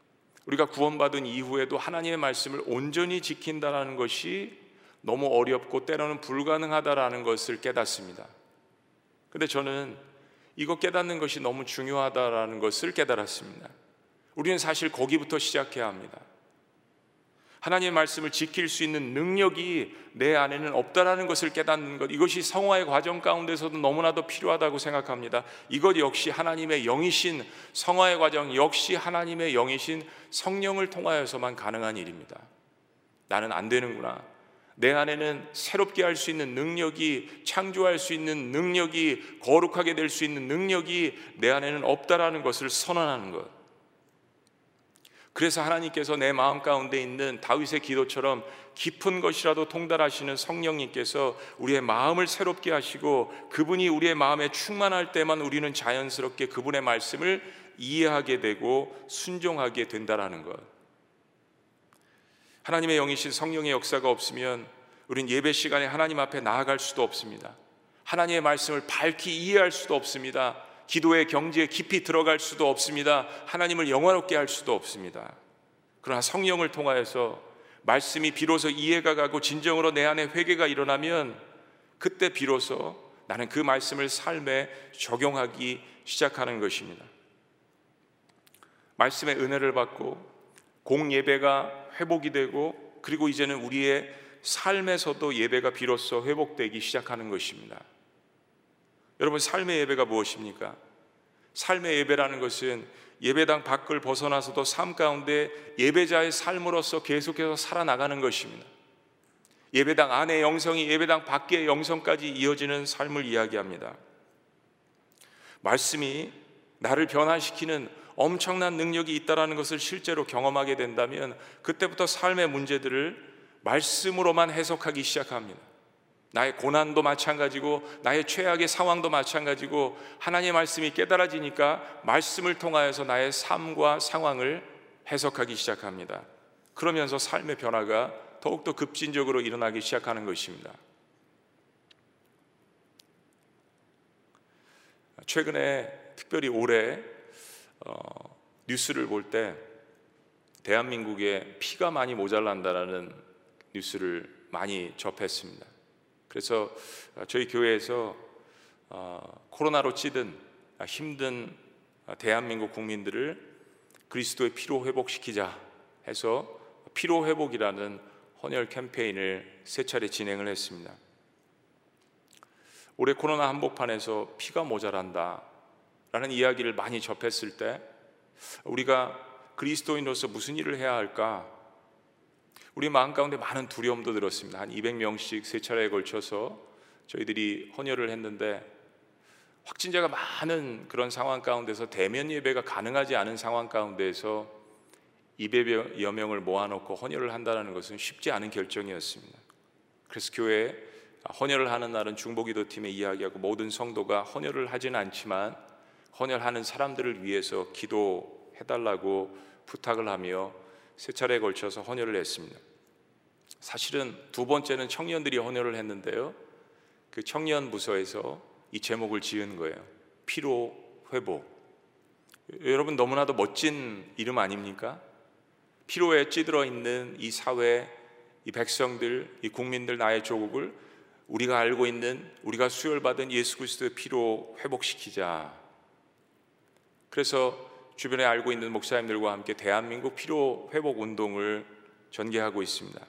우리가 구원받은 이후에도 하나님의 말씀을 온전히 지킨다는 것이 너무 어렵고 때로는 불가능하다라는 것을 깨닫습니다. 근데 저는 이거 깨닫는 것이 너무 중요하다라는 것을 깨달았습니다. 우리는 사실 거기부터 시작해야 합니다. 하나님의 말씀을 지킬 수 있는 능력이 내 안에는 없다라는 것을 깨닫는 것, 이것이 성화의 과정 가운데서도 너무나도 필요하다고 생각합니다. 이것 역시 하나님의 영이신, 성화의 과정 역시 하나님의 영이신 성령을 통하여서만 가능한 일입니다. 나는 안 되는구나, 내 안에는 새롭게 할 수 있는 능력이, 창조할 수 있는 능력이, 거룩하게 될 수 있는 능력이 내 안에는 없다라는 것을 선언하는 것. 그래서 하나님께서 내 마음 가운데 있는 다윗의 기도처럼 깊은 것이라도 통달하시는 성령님께서 우리의 마음을 새롭게 하시고, 그분이 우리의 마음에 충만할 때만 우리는 자연스럽게 그분의 말씀을 이해하게 되고 순종하게 된다라는 것. 하나님의 영이신 성령의 역사가 없으면 우린 예배 시간에 하나님 앞에 나아갈 수도 없습니다. 하나님의 말씀을 밝히 이해할 수도 없습니다. 기도의 경지에 깊이 들어갈 수도 없습니다. 하나님을 영화롭게 할 수도 없습니다. 그러나 성령을 통하여서 말씀이 비로소 이해가 가고 진정으로 내 안에 회개가 일어나면, 그때 비로소 나는 그 말씀을 삶에 적용하기 시작하는 것입니다. 말씀의 은혜를 받고 공예배가 회복이 되고, 그리고 이제는 우리의 삶에서도 예배가 비로소 회복되기 시작하는 것입니다. 여러분, 삶의 예배가 무엇입니까? 삶의 예배라는 것은 예배당 밖을 벗어나서도 삶 가운데 예배자의 삶으로서 계속해서 살아나가는 것입니다. 예배당 안의 영성이 예배당 밖의 영성까지 이어지는 삶을 이야기합니다. 말씀이 나를 변화시키는 엄청난 능력이 있다는 것을 실제로 경험하게 된다면, 그때부터 삶의 문제들을 말씀으로만 해석하기 시작합니다. 나의 고난도 마찬가지고 나의 최악의 상황도 마찬가지고, 하나님의 말씀이 깨달아지니까 말씀을 통하여서 나의 삶과 상황을 해석하기 시작합니다. 그러면서 삶의 변화가 더욱더 급진적으로 일어나기 시작하는 것입니다. 최근에 특별히 올해 어, 뉴스를 볼 때 대한민국에 피가 많이 모자란다라는 뉴스를 많이 접했습니다. 그래서 저희 교회에서 어, 코로나로 찌든 힘든 대한민국 국민들을 그리스도의 피로 회복시키자 해서 피로 회복이라는 헌혈 캠페인을 세 차례 진행을 했습니다. 올해 코로나 한복판에서 피가 모자란다 라는 이야기를 많이 접했을 때 우리가 그리스도인으로서 무슨 일을 해야 할까? 우리 마음 가운데 많은 두려움도 들었습니다. 한 이백 명씩 세 차례에 걸쳐서 저희들이 헌혈을 했는데, 확진자가 많은 그런 상황 가운데서 대면 예배가 가능하지 않은 상황 가운데에서 이백여 명을 모아놓고 헌혈을 한다는 것은 쉽지 않은 결정이었습니다. 그래서 교회에 헌혈을 하는 날은 중보기도팀에 이야기하고 모든 성도가 헌혈을 하지는 않지만 헌혈하는 사람들을 위해서 기도해달라고 부탁을 하며 세 차례에 걸쳐서 헌혈을 했습니다. 사실은 두 번째는 청년들이 헌혈을 했는데요, 그 청년 부서에서 이 제목을 지은 거예요. 피로 회복. 여러분, 너무나도 멋진 이름 아닙니까? 피로에 찌들어 있는 이 사회, 이 백성들, 이 국민들, 나의 조국을 우리가 알고 있는, 우리가 수혈받은 예수 그리스도의 피로 회복시키자. 그래서 주변에 알고 있는 목사님들과 함께 대한민국 피로 회복 운동을 전개하고 있습니다.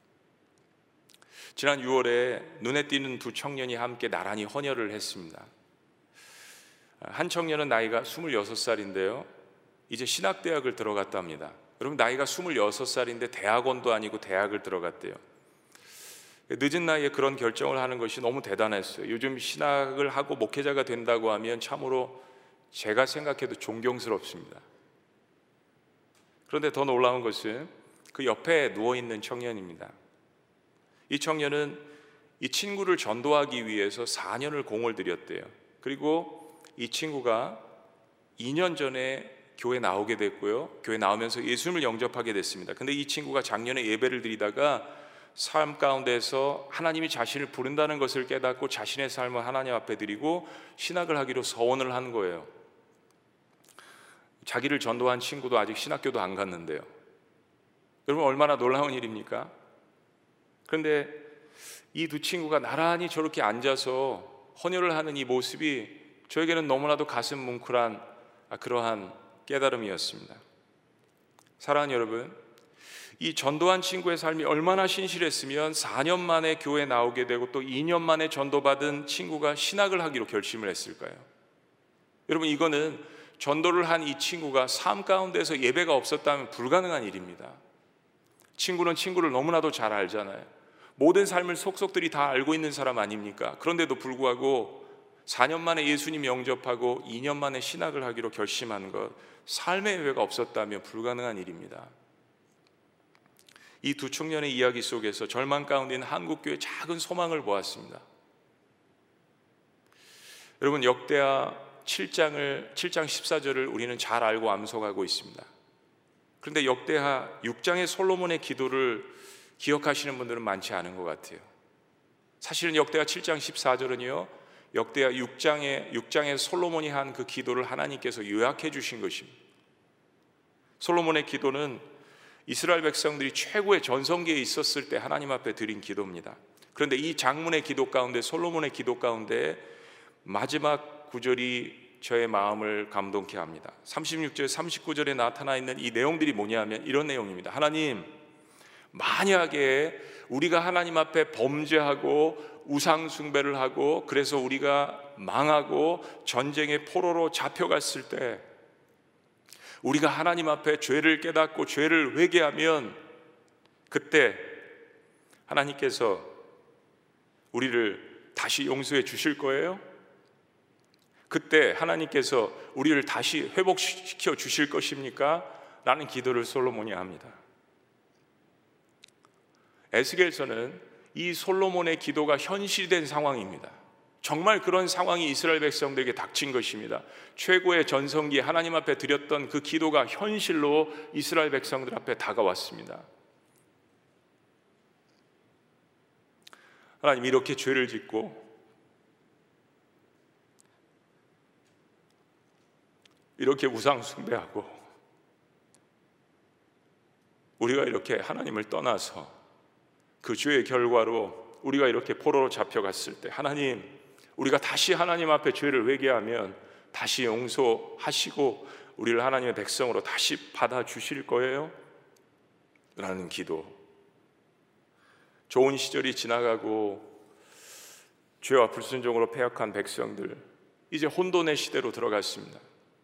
지난 유월에 눈에 띄는 두 청년이 함께 나란히 헌혈을 했습니다. 한 청년은 나이가 스물여섯 살인데요 이제 신학대학을 들어갔답니다. 여러분, 나이가 스물여섯 살인데 대학원도 아니고 대학을 들어갔대요. 늦은 나이에 그런 결정을 하는 것이 너무 대단했어요. 요즘 신학을 하고 목회자가 된다고 하면 참으로 제가 생각해도 존경스럽습니다. 그런데 더 놀라운 것은 그 옆에 누워있는 청년입니다. 이 청년은 이 친구를 전도하기 위해서 사 년을 공을 들였대요. 그리고 이 친구가 이 년 전에 교회 나오게 됐고요, 교회 나오면서 예수님을 영접하게 됐습니다. 근데 이 친구가 작년에 예배를 드리다가 삶 가운데서 하나님이 자신을 부른다는 것을 깨닫고 자신의 삶을 하나님 앞에 드리고 신학을 하기로 서원을 한 거예요. 자기를 전도한 친구도 아직 신학교도 안 갔는데요. 여러분, 얼마나 놀라운 일입니까? 그런데 이 두 친구가 나란히 저렇게 앉아서 헌혈을 하는 이 모습이 저에게는 너무나도 가슴 뭉클한 그러한 깨달음이었습니다. 사랑하는 여러분, 이 전도한 친구의 삶이 얼마나 신실했으면 사 년 만에 교회 나오게 되고 또 이 년 만에 전도받은 친구가 신학을 하기로 결심을 했을까요? 여러분, 이거는 전도를 한 이 친구가 삶 가운데서 예배가 없었다면 불가능한 일입니다. 친구는 친구를 너무나도 잘 알잖아요. 모든 삶을 속속들이 다 알고 있는 사람 아닙니까? 그런데도 불구하고 사 년 만에 예수님 영접하고 이 년 만에 신학을 하기로 결심한 것, 삶의 예배가 없었다면 불가능한 일입니다. 이 두 청년의 이야기 속에서 절망 가운데 있는 한국교회의 작은 소망을 보았습니다. 여러분, 역대하 칠 장을 칠 장 십사 절을 우리는 잘 알고 암송하고 있습니다. 그런데 역대하 육 장의 솔로몬의 기도를 기억하시는 분들은 많지 않은 것 같아요. 사실은 역대하 칠 장 십사 절은요, 역대하 육 장에 육 장에 솔로몬이 한 그 기도를 하나님께서 요약해 주신 것입니다. 솔로몬의 기도는 이스라엘 백성들이 최고의 전성기에 있었을 때 하나님 앞에 드린 기도입니다. 그런데 이 장문의 기도 가운데, 솔로몬의 기도 가운데 마지막 구절이 저의 마음을 감동케 합니다. 삼십육 절 삼십구 절에 나타나 있는 이 내용들이 뭐냐면 이런 내용입니다. 하나님, 만약에 우리가 하나님 앞에 범죄하고 우상 숭배를 하고 그래서 우리가 망하고 전쟁의 포로로 잡혀갔을 때, 우리가 하나님 앞에 죄를 깨닫고 죄를 회개하면 그때 하나님께서 우리를 다시 용서해 주실 거예요? 그때 하나님께서 우리를 다시 회복시켜 주실 것입니까? 라는 기도를 솔로몬이 합니다. 에스겔서는 이 솔로몬의 기도가 현실된 상황입니다. 정말 그런 상황이 이스라엘 백성들에게 닥친 것입니다. 최고의 전성기에 하나님 앞에 드렸던 그 기도가 현실로 이스라엘 백성들 앞에 다가왔습니다. 하나님, 이렇게 죄를 짓고 이렇게 우상 숭배하고 우리가 이렇게 하나님을 떠나서 그 죄의 결과로 우리가 이렇게 포로로 잡혀갔을 때, 하나님, 우리가 다시 하나님 앞에 죄를 회개하면 다시 용서하시고 우리를 하나님의 백성으로 다시 받아주실 거예요? 라는 기도. 좋은 시절이 지나가고 죄와 불순종으로 패역한 백성들, 이제 혼돈의 시대로 들어갔습니다.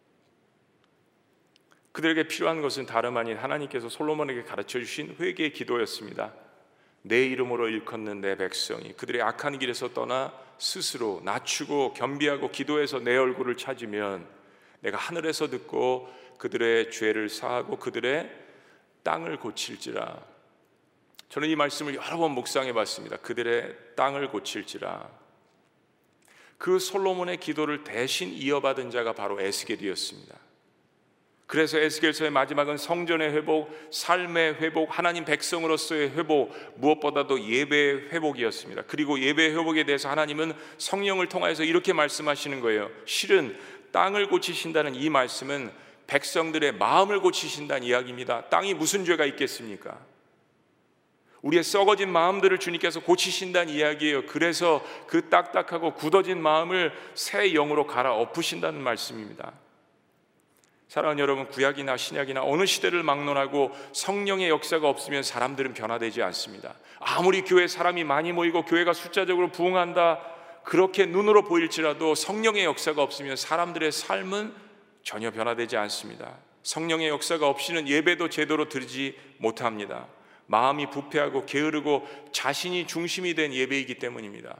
그들에게 필요한 것은 다름 아닌 하나님께서 솔로몬에게 가르쳐 주신 회개의 기도였습니다. 내 이름으로 일컫는 내 백성이 그들의 악한 길에서 떠나 스스로 낮추고 겸비하고 기도해서 내 얼굴을 찾으면 내가 하늘에서 듣고 그들의 죄를 사하고 그들의 땅을 고칠지라. 저는 이 말씀을 여러 번 묵상해 봤습니다. 그들의 땅을 고칠지라. 그 솔로몬의 기도를 대신 이어받은 자가 바로 에스겔이었습니다. 그래서 에스겔서의 마지막은 성전의 회복, 삶의 회복, 하나님 백성으로서의 회복, 무엇보다도 예배의 회복이었습니다. 그리고 예배의 회복에 대해서 하나님은 성령을 통하여서 이렇게 말씀하시는 거예요. 실은 땅을 고치신다는 이 말씀은 백성들의 마음을 고치신다는 이야기입니다. 땅이 무슨 죄가 있겠습니까? 우리의 썩어진 마음들을 주님께서 고치신다는 이야기예요. 그래서 그 딱딱하고 굳어진 마음을 새 영으로 갈아 엎으신다는 말씀입니다. 사랑하는 여러분, 구약이나 신약이나 어느 시대를 막론하고 성령의 역사가 없으면 사람들은 변화되지 않습니다. 아무리 교회에 사람이 많이 모이고 교회가 숫자적으로 부흥한다 그렇게 눈으로 보일지라도 성령의 역사가 없으면 사람들의 삶은 전혀 변화되지 않습니다. 성령의 역사가 없이는 예배도 제대로 드리지 못합니다. 마음이 부패하고 게으르고 자신이 중심이 된 예배이기 때문입니다.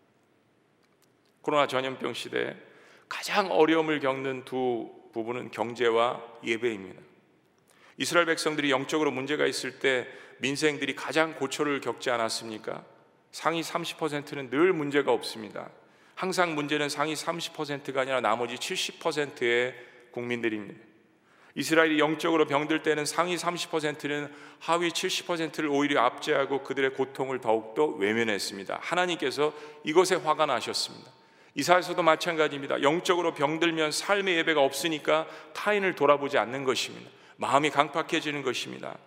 코로나 전염병 시대에 가장 어려움을 겪는 두 부분은 경제와 예배입니다. 이스라엘 백성들이 영적으로 문제가 있을 때 민생들이 가장 고초를 겪지 않았습니까? 상위 삼십 퍼센트는 늘 문제가 없습니다. 항상 문제는 상위 삼십 퍼센트가 아니라 나머지 칠십 퍼센트의 국민들입니다. 이스라엘이 영적으로 병들 때는 상위 삼십 퍼센트는 하위 칠십 퍼센트를 오히려 압제하고 그들의 고통을 더욱더 외면했습니다. 하나님께서 이것에 화가 나셨습니다. 이사야서도 마찬가지입니다. 영적으로 병들면 삶의 예배가 없으니까 타인을 돌아보지 않는 것입니다. 마음이 강팍해지는 것입니다.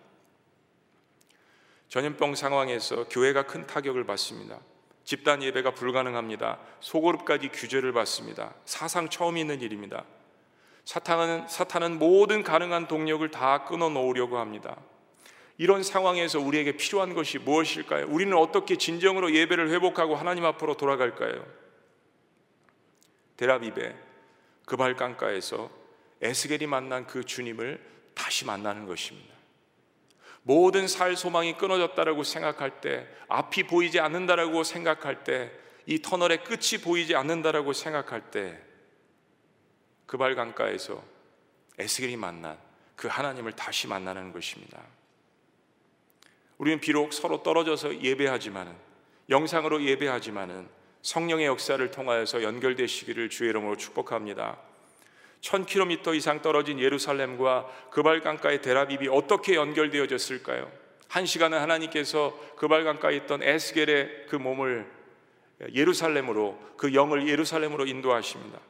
전염병 상황에서 교회가 큰 타격을 받습니다. 집단 예배가 불가능합니다. 소그룹까지 규제를 받습니다. 사상 처음 있는 일입니다. 사탄은, 사탄은 모든 가능한 동력을 다 끊어놓으려고 합니다. 이런 상황에서 우리에게 필요한 것이 무엇일까요? 우리는 어떻게 진정으로 예배를 회복하고 하나님 앞으로 돌아갈까요? 델아비브의 그발 강가에서 에스겔이 만난 그 주님을 다시 만나는 것입니다. 모든 살 소망이 끊어졌다라고 생각할 때, 앞이 보이지 않는다라고 생각할 때, 이 터널의 끝이 보이지 않는다라고 생각할 때, 그발 강가에서 에스겔이 만난 그 하나님을 다시 만나는 것입니다. 우리는 비록 서로 떨어져서 예배하지만은, 영상으로 예배하지만은 성령의 역사를 통하여서 연결되시기를 주의 이름으로 축복합니다. 천 킬로미터 이상 떨어진 예루살렘과 그발 강가의 델아비브이 어떻게 연결되어졌을까요? 한 시간은 하나님께서 그발 강가에 있던 에스겔의 그 몸을 예루살렘으로, 그 영을 예루살렘으로 인도하십니다.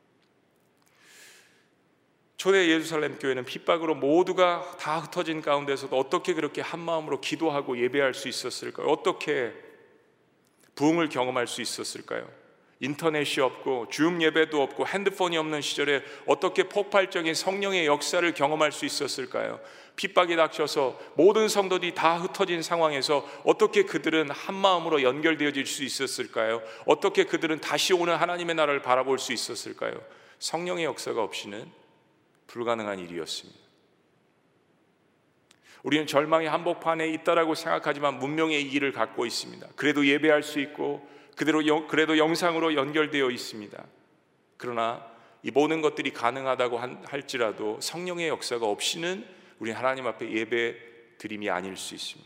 초대 예루살렘 교회는 핍박으로 모두가 다 흩어진 가운데서도 어떻게 그렇게 한 마음으로 기도하고 예배할 수 있었을까요? 어떻게 부흥을 경험할 수 있었을까요? 인터넷이 없고 줌 예배도 없고 핸드폰이 없는 시절에 어떻게 폭발적인 성령의 역사를 경험할 수 있었을까요? 핍박이 닥쳐서 모든 성도들이 다 흩어진 상황에서 어떻게 그들은 한 마음으로 연결되어질 수 있었을까요? 어떻게 그들은 다시 오는 하나님의 나라를 바라볼 수 있었을까요? 성령의 역사가 없이는 불가능한 일이었습니다. 우리는 절망의 한복판에 있다라고 생각하지만 문명의 이 길을 갖고 있습니다. 그래도 예배할 수 있고 그대로 영, 그래도 영상으로 연결되어 있습니다. 그러나 이 모든 것들이 가능하다고 한, 할지라도 성령의 역사가 없이는 우리 하나님 앞에 예배 드림이 아닐 수 있습니다.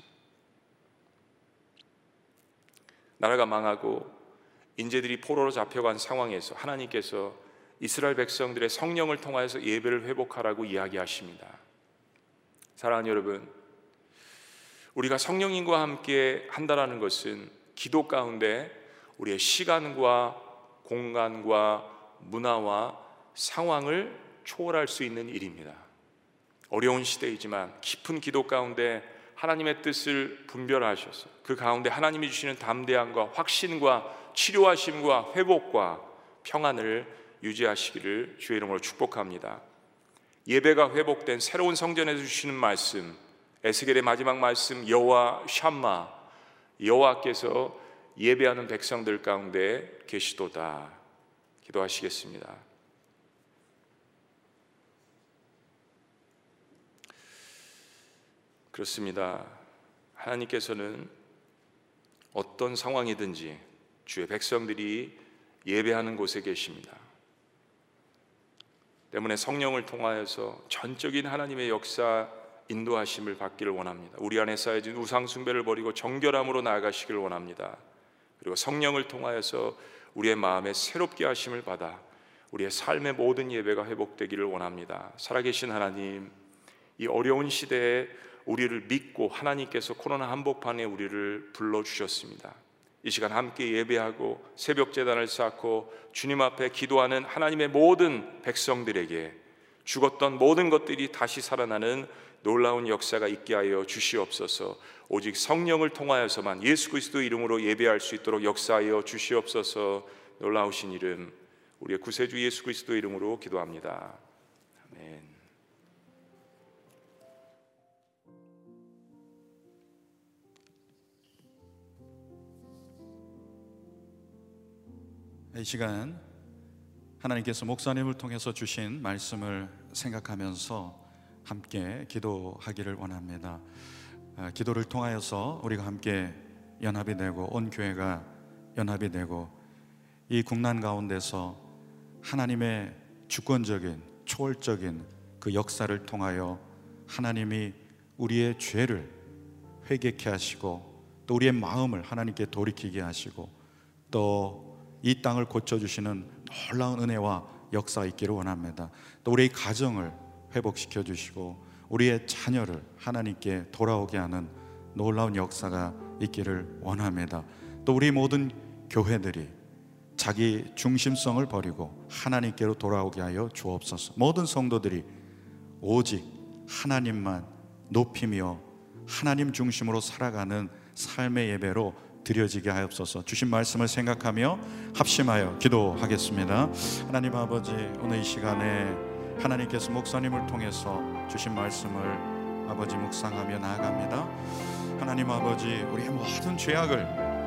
나라가 망하고 인재들이 포로로 잡혀간 상황에서 하나님께서 이스라엘 백성들의 성령을 통하여서 예배를 회복하라고 이야기하십니다. 사랑하는 여러분, 우리가 성령님과 함께 한다라는 것은 기도 가운데 우리의 시간과 공간과 문화와 상황을 초월할 수 있는 일입니다. 어려운 시대이지만 깊은 기도 가운데 하나님의 뜻을 분별하셔서 그 가운데 하나님이 주시는 담대함과 확신과 치료하심과 회복과 평안을 유지하시기를 주의 이름으로 축복합니다. 예배가 회복된 새로운 성전에서 주시는 말씀, 에스겔의 마지막 말씀, 여호와 샴마, 여호와께서 예배하는 백성들 가운데 계시도다. 기도하시겠습니다. 그렇습니다. 하나님께서는 어떤 상황이든지 주의 백성들이 예배하는 곳에 계십니다. 때문에 성령을 통하여서 전적인 하나님의 역사 인도하심을 받기를 원합니다. 우리 안에 쌓여진 우상 숭배를 버리고 정결함으로 나아가시길 원합니다. 그리고 성령을 통하여서 우리의 마음에 새롭게 하심을 받아 우리의 삶의 모든 예배가 회복되기를 원합니다. 살아계신 하나님, 이 어려운 시대에 우리를 믿고 하나님께서 코로나 한복판에 우리를 불러주셨습니다. 이 시간 함께 예배하고 새벽 제단을 쌓고 주님 앞에 기도하는 하나님의 모든 백성들에게 죽었던 모든 것들이 다시 살아나는 놀라운 역사가 있게 하여 주시옵소서. 오직 성령을 통하여서만 예수 그리스도 이름으로 예배할 수 있도록 역사하여 주시옵소서. 놀라우신 이름, 우리의 구세주 예수 그리스도 이름으로 기도합니다. 아멘. 이 시간 하나님께서 목사님을 통해서 주신 말씀을 생각하면서 함께 기도하기를 원합니다. 기도를 통하여서 우리가 함께 연합이 되고 온 교회가 연합이 되고 이 국난 가운데서 하나님의 주권적인 초월적인 그 역사를 통하여 하나님이 우리의 죄를 회개케 하시고 또 우리의 마음을 하나님께 돌이키게 하시고 또 이 땅을 고쳐주시는 놀라운 은혜와 역사가 있기를 원합니다. 또 우리의 가정을 회복시켜 주시고 우리의 자녀를 하나님께 돌아오게 하는 놀라운 역사가 있기를 원합니다. 또 우리 모든 교회들이 자기 중심성을 버리고 하나님께로 돌아오게 하여 주옵소서. 모든 성도들이 오직 하나님만 높이며 하나님 중심으로 살아가는 삶의 예배로 드려지게 하옵소서. 주신 말씀을 생각하며 합심하여 기도하겠습니다. 하나님 아버지, 오늘 이 시간에 하나님께서 목사님을 통해서 주신 말씀을 아버지 묵상하며 나아갑니다. 하나님 아버지, 우리의 모든 죄악을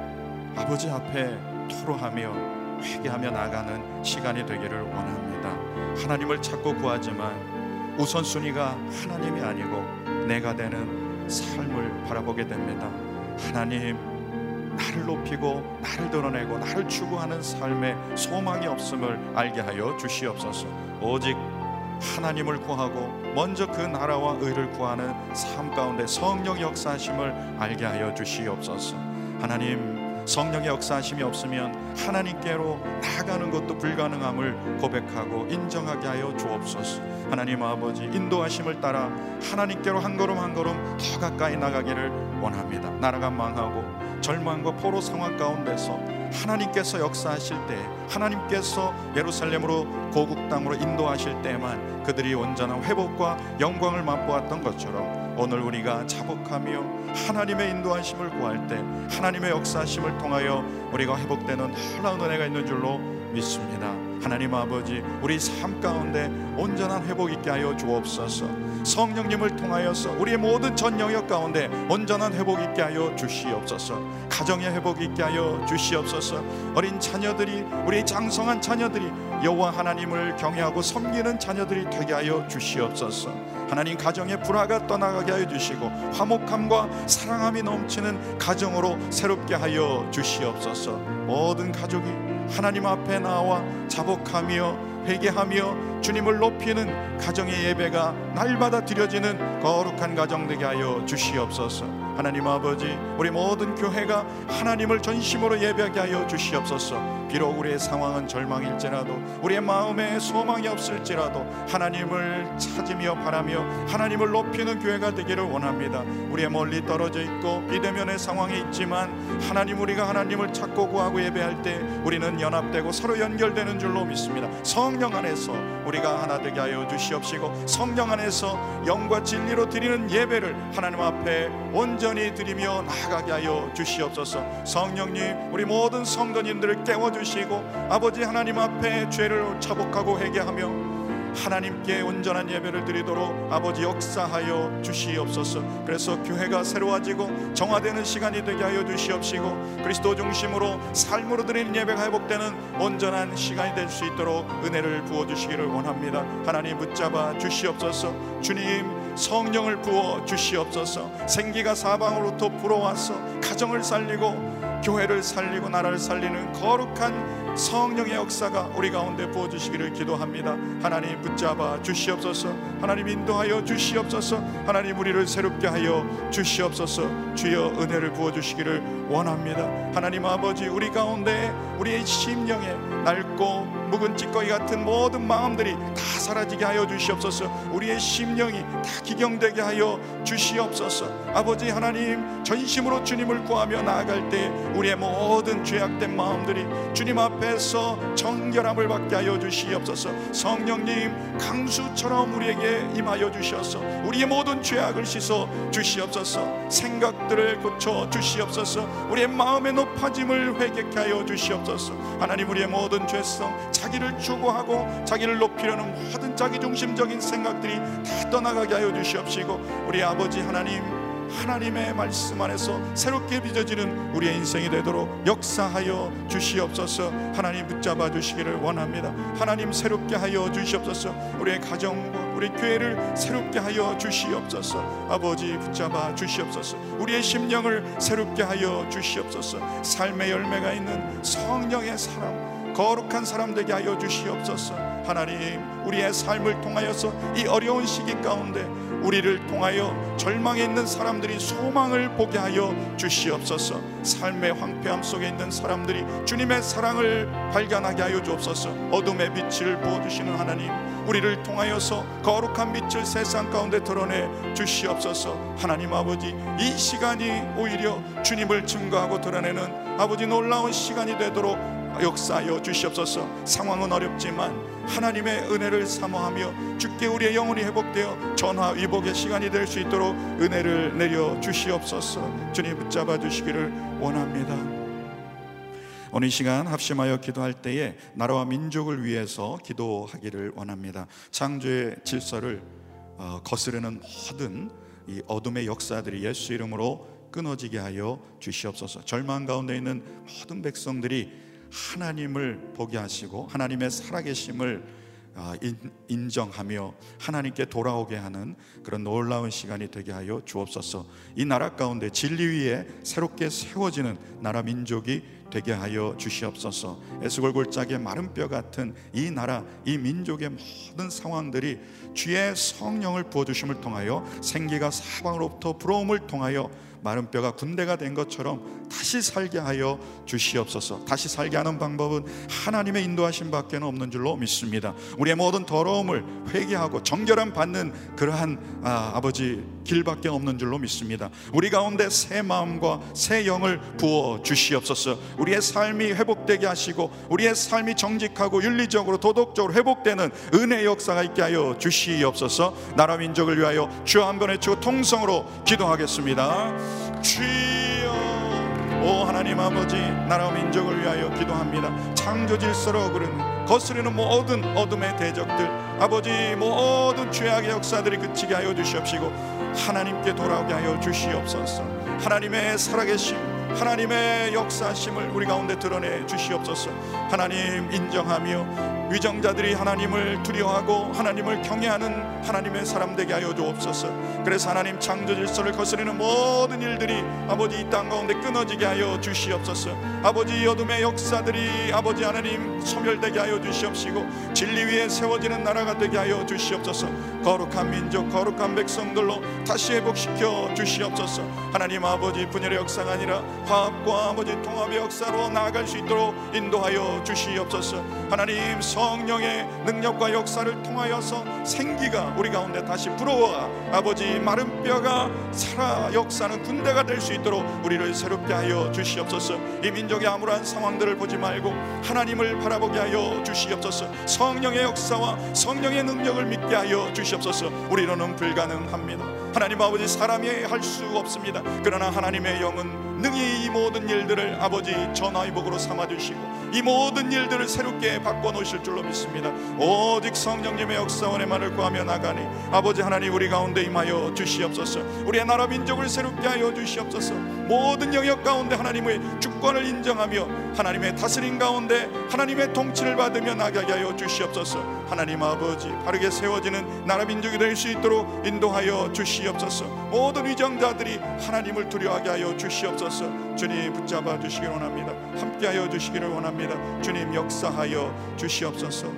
아버지 앞에 토로하며 회개하며 나가는 시간이 되기를 원합니다. 하나님을 찾고 구하지만 우선순위가 하나님이 아니고 내가 되는 삶을 바라보게 됩니다. 하나님, 나를 높이고 나를 드러내고 나를 추구하는 삶에 소망이 없음을 알게 하여 주시옵소서. 오직 하나님을 구하고 먼저 그 나라와 의를 구하는 삶 가운데 성령의 역사하심을 알게 하여 주시옵소서. 하나님, 성령의 역사하심이 없으면 하나님께로 나아가는 것도 불가능함을 고백하고 인정하게 하여 주옵소서. 하나님 아버지, 인도하심을 따라 하나님께로 한 걸음 한 걸음 더 가까이 나가기를 원합니다. 나라가 망하고 절망과 포로 상황 가운데서 하나님께서 역사하실 때, 하나님께서 예루살렘으로 고국 땅으로 인도하실 때만 그들이 온전한 회복과 영광을 맛보았던 것처럼 오늘 우리가 자복하며 하나님의 인도하심을 구할 때 하나님의 역사하심을 통하여 우리가 회복되는 놀라운 은혜가 있는 줄로 믿습니다. 하나님 아버지, 우리 삶 가운데 온전한 회복 있게 하여 주옵소서. 성령님을 통하여서 우리의 모든 전 영역 가운데 온전한 회복 있게 하여 주시옵소서. 가정의 회복 있게 하여 주시옵소서. 어린 자녀들이, 우리 장성한 자녀들이 여호와 하나님을 경외하고 섬기는 자녀들이 되게 하여 주시옵소서. 하나님, 가정의 불화가 떠나가게 하여 주시고 화목함과 사랑함이 넘치는 가정으로 새롭게 하여 주시옵소서. 모든 가족이 하나님 앞에 나와 자복하며 회개하며 주님을 높이는 가정의 예배가 날마다 드려지는 거룩한 가정 되게 하여 주시옵소서. 하나님 아버지, 우리 모든 교회가 하나님을 전심으로 예배하게 하여 주시옵소서. 비록 우리의 상황은 절망일지라도, 우리의 마음에 소망이 없을지라도 하나님을 찾으며 바라며 하나님을 높이는 교회가 되기를 원합니다. 우리의 멀리 떨어져 있고 비대면의 상황에 있지만 하나님, 우리가 하나님을 찾고 구하고 예배할 때 우리는 연합되고 서로 연결되는 줄로 믿습니다. 성령 안에서 우리가 하나 되게 하여 주시옵시고, 성령 안에서 영과 진리로 드리는 예배를 하나님 앞에 온전히 드리며 나아가게 하여 주시옵소서. 성령님, 우리 모든 성도님들을 깨워주시고 아버지 하나님 앞에 죄를 자복하고 회개하며 하나님께 온전한 예배를 드리도록 아버지 역사하여 주시옵소서. 그래서 교회가 새로워지고 정화되는 시간이 되게 하여 주시옵시고 그리스도 중심으로 삶으로 드리는 예배가 회복되는 온전한 시간이 될 수 있도록 은혜를 부어주시기를 원합니다. 하나님, 붙잡아 주시옵소서. 주님, 성령을 부어 주시옵소서. 생기가 사방으로부터 불어와서 가정을 살리고 교회를 살리고 나라를 살리는 거룩한 성령의 역사가 우리 가운데 부어주시기를 기도합니다. 하나님, 붙잡아 주시옵소서. 하나님, 인도하여 주시옵소서. 하나님, 우리를 새롭게 하여 주시옵소서. 주여, 은혜를 부어주시기를 원합니다. 하나님 아버지, 우리 가운데 우리의 심령에 낡고 묵은 찌꺼기 같은 모든 마음들이 다 사라지게 하여 주시옵소서. 우리의 심령이 다 기경되게 하여 주시옵소서. 아버지 하나님, 전심으로 주님을 구하며 나아갈 때 우리의 모든 죄악된 마음들이 주님 앞에서 정결함을 받게 하여 주시옵소서. 성령님, 강수처럼 우리에게 임하여 주셔서 우리의 모든 죄악을 씻어 주시옵소서. 생각들을 고쳐 주시옵소서. 우리의 마음의 높아짐을 회개케 하여 주시옵소서. 하나님, 우리의 모든 죄성, 자기를 추구하고 자기를 높이려는 모든 자기중심적인 생각들이 다 떠나가게 하여 주시옵시고 우리 아버지 하나님, 하나님의 말씀 안에서 새롭게 빚어지는 우리의 인생이 되도록 역사하여 주시옵소서. 하나님, 붙잡아 주시기를 원합니다. 하나님, 새롭게 하여 주시옵소서. 우리의 가정과 우리 교회를 새롭게 하여 주시옵소서. 아버지, 붙잡아 주시옵소서. 우리의 심령을 새롭게 하여 주시옵소서. 삶의 열매가 있는 성령의 사람, 거룩한 사람 되게 하여 주시옵소서. 하나님, 우리의 삶을 통하여서 이 어려운 시기 가운데 우리를 통하여 절망에 있는 사람들이 소망을 보게 하여 주시옵소서. 삶의 황폐함 속에 있는 사람들이 주님의 사랑을 발견하게 하여 주옵소서. 어둠의 빛을 부어주시는 하나님, 우리를 통하여서 거룩한 빛을 세상 가운데 드러내 주시옵소서. 하나님 아버지, 이 시간이 오히려 주님을 증거하고 드러내는 아버지 놀라운 시간이 되도록 역사하여 주시옵소서. 상황은 어렵지만 하나님의 은혜를 사모하며 주께 우리의 영혼이 회복되어 전화위복의 시간이 될 수 있도록 은혜를 내려 주시옵소서. 주님 붙잡아 주시기를 원합니다. 오늘 이 시간 합심하여 기도할 때에 나라와 민족을 위해서 기도하기를 원합니다. 창조의 질서를 어, 거스르는 모든 이 어둠의 역사들이 예수 이름으로 끊어지게 하여 주시옵소서. 절망 가운데 있는 모든 백성들이 하나님을 보게 하시고 하나님의 살아계심을 인정하며 하나님께 돌아오게 하는 그런 놀라운 시간이 되게 하여 주옵소서. 이 나라 가운데 진리 위에 새롭게 세워지는 나라 민족이 되게 하여 주시옵소서. 에스골 골짜기의 마른 뼈 같은 이 나라, 이 민족의 모든 상황들이 주의 성령을 부어주심을 통하여 생기가 사방으로부터 불어옴을 통하여 마른 뼈가 군대가 된 것처럼 다시 살게 하여 주시옵소서. 다시 살게 하는 방법은 하나님의 인도하심 밖에는 없는 줄로 믿습니다. 우리의 모든 더러움을 회개하고 정결함 받는 그러한 아, 아버지 길밖에 없는 줄로 믿습니다. 우리 가운데 새 마음과 새 영을 부어 주시옵소서. 우리의 삶이 회복되게 하시고 우리의 삶이 정직하고 윤리적으로 도덕적으로 회복되는 은혜의 역사가 있게 하여 주시옵소서. 나라 민족을 위하여 주 한 번 외치고 통성으로 기도하겠습니다. 주여, 오 하나님 아버지, 나라 민족을 위하여 기도합니다. 창조 질서로 그르는 거스르는 모든 어둠의 대적들, 아버지 모든 죄악의 역사들이 그치게 하여 주시옵시고 하나님께 돌아오게 하여 주시옵소서. 하나님의 살아계심, 하나님의 역사심을 우리 가운데 드러내 주시옵소서. 하나님 인정하며 위정자들이 하나님을 두려워하고 하나님을 경외하는 하나님의 사람 되게 하여 주옵소서. 그래서 하나님 창조 질서를 거스르는 모든 일들이 아버지 이 땅 가운데 끊어지게 하여 주시옵소서. 아버지 어둠의 역사들이 아버지 하나님 소멸되게 하여 주시옵시고 진리 위에 세워지는 나라가 되게 하여 주시옵소서. 거룩한 민족, 거룩한 백성들로 다시 회복시켜 주시옵소서. 하나님 아버지 분열의 역사가 아니라 화합과 아버지 통합의 역사로 나아갈 수 있도록 인도하여 주시옵소서. 하나님 성령의 능력과 역사를 통하여서 생기가 우리 가운데 다시 불어와 아버지 마른 뼈가 살아 역사는 군대가 될 수 있도록 우리를 새롭게 하여 주시옵소서. 이 민족의 암울한 상황들을 보지 말고 하나님을 바라보게 하여 주시옵소서. 성령의 역사와 성령의 능력을 믿게 하여 주시옵소서. 우리로는 불가능합니다. 하나님 아버지 사람이 할 수 없습니다. 그러나 하나님의 영은 능히 이 모든 일들을 아버지 전화위복으로 삼아주시고 이 모든 일들을 새롭게 바꿔놓으실 줄로 믿습니다. 오직 성령님의 역사 은혜만을 구하며 나가니 아버지 하나님 우리 가운데 임하여 주시옵소서. 우리의 나라 민족을 새롭게 하여 주시옵소서. 모든 영역 가운데 하나님의 주권을 인정하며 하나님의 다스림 가운데 하나님의 통치를 받으며 나가게 하여 주시옵소서. 하나님 아버지 바르게 세워지는 나라 민족이 될 수 있도록 인도하여 주시옵소서. 모든 위정자들이 하나님을 두려워하게 하여 주시옵소서. 주님 붙잡아 주시기를 원합니다. 함께하여 주시기를 원합니다. 주님 역사하여 주시옵소서.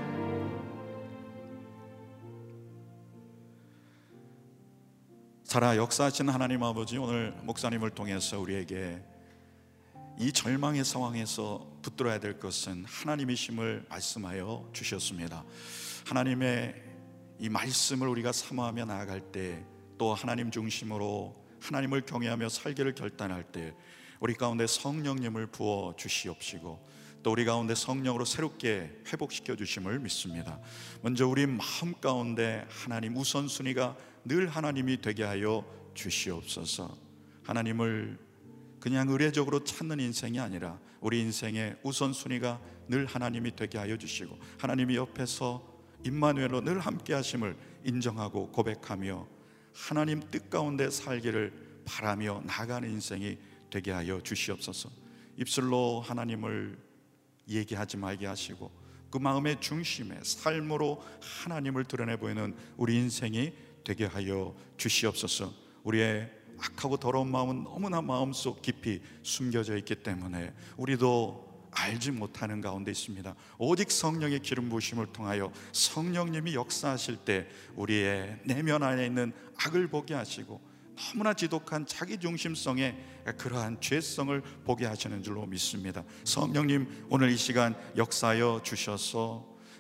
살아 역사하시는 하나님 아버지, 오늘 목사님을 통해서 우리에게 이 절망의 상황에서 붙들어야 될 것은 하나님이심을 말씀하여 주셨습니다. 하나님의 이 말씀을 우리가 사모하며 나아갈 때, 또 하나님 중심으로 하나님을 경외하며 살기를 결단할 때 우리 가운데 성령님을 부어 주시옵시고 또 우리 가운데 성령으로 새롭게 회복시켜 주심을 믿습니다. 먼저 우리 마음 가운데 하나님 우선순위가 늘 하나님이 되게 하여 주시옵소서. 하나님을 그냥 의례적으로 찾는 인생이 아니라 우리 인생의 우선순위가 늘 하나님이 되게 하여 주시고 하나님이 옆에서 임마누엘로 늘 함께 하심을 인정하고 고백하며 하나님 뜻 가운데 살기를 바라며 나가는 인생이 되게 하여 주시옵소서. 입술로 하나님을 얘기하지 말게 하시고 그 마음의 중심에 삶으로 하나님을 드러내 보이는 우리 인생이 되게 하여 주시옵소서. 우리의 악하고 더러운 마음은 너무나 마음속 깊이 숨겨져 있기 때문에 우리도 알지 못하는 가운데 있습니다. 오직 성령의 기름 부으심을 통하여 성령님이 역사하실 때 우리의 내면 안에 있는 악을 보게 하시고 너무나 지독한 자기중심성의 그러한 죄성을 보게 하시는 줄로 믿습니다. 성령님 오늘 이 시간 역사하여 주셔서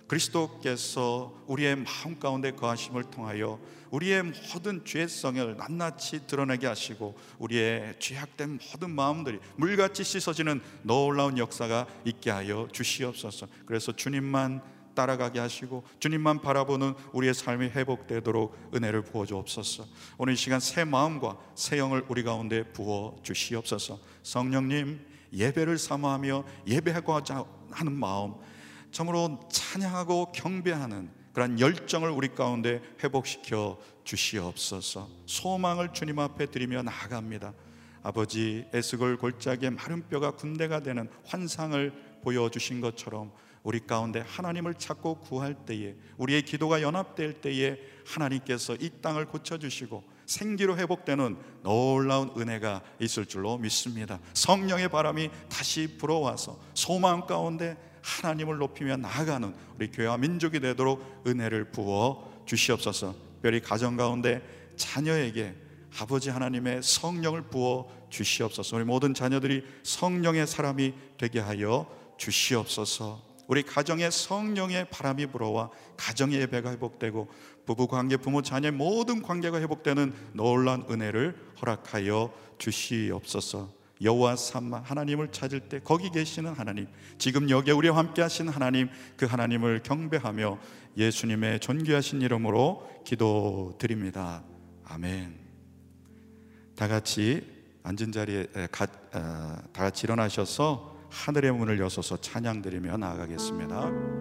그리스도께서 우리의 마음 가운데 거하심을 통하여 우리의 모든 죄성을 낱낱이 드러내게 하시고 우리의 죄악된 모든 마음들이 물같이 씻어지는 놀라운 역사가 있게 하여 주시옵소서. 그래서 주님만 따라가게 하시고 주님만 바라보는 우리의 삶이 회복되도록 은혜를 부어 주옵소서. 오늘 이 시간 새 마음과 새 영을 우리 가운데 부어 주시옵소서. 성령님, 예배를 사모하며 예배하고자 하는 마음, 참으로 찬양하고 경배하는 그런 열정을 우리 가운데 회복시켜 주시옵소서. 소망을 주님 앞에 드리며 나아갑니다. 아버지, 에스골 골짜기에 마른 뼈가 군대가 되는 환상을 보여주신 것처럼 우리 가운데 하나님을 찾고 구할 때에, 우리의 기도가 연합될 때에 하나님께서 이 땅을 고쳐주시고 생기로 회복되는 놀라운 은혜가 있을 줄로 믿습니다. 성령의 바람이 다시 불어와서 소망 가운데 하나님을 높이며 나아가는 우리 교회와 민족이 되도록 은혜를 부어 주시옵소서. 특별히 가정 가운데 자녀에게 아버지 하나님의 성령을 부어 주시옵소서. 우리 모든 자녀들이 성령의 사람이 되게 하여 주시옵소서. 우리 가정에 성령의 바람이 불어와 가정의 예배가 회복되고 부부관계, 부모, 자녀의 모든 관계가 회복되는 놀라운 은혜를 허락하여 주시옵소서. 여호와 삼마, 하나님을 찾을 때 거기 계시는 하나님, 지금 여기에 우리와 함께 하신 하나님, 그 하나님을 경배하며 예수님의 존귀하신 이름으로 기도드립니다. 아멘. 다 같이 앉은 자리에 가, 어, 다 같이 일어나셔서 하늘의 문을 여서서 찬양드리며 나아가겠습니다.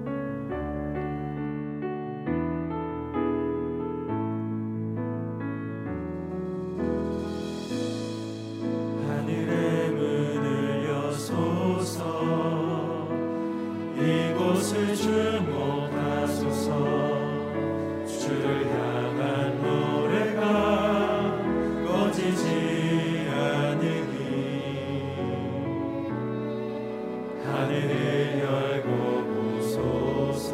하늘의 문을 여소서, 이곳을 주목하소서. 주를 향한 노래가 꺼지지 않으니 하늘을 열고 보소서.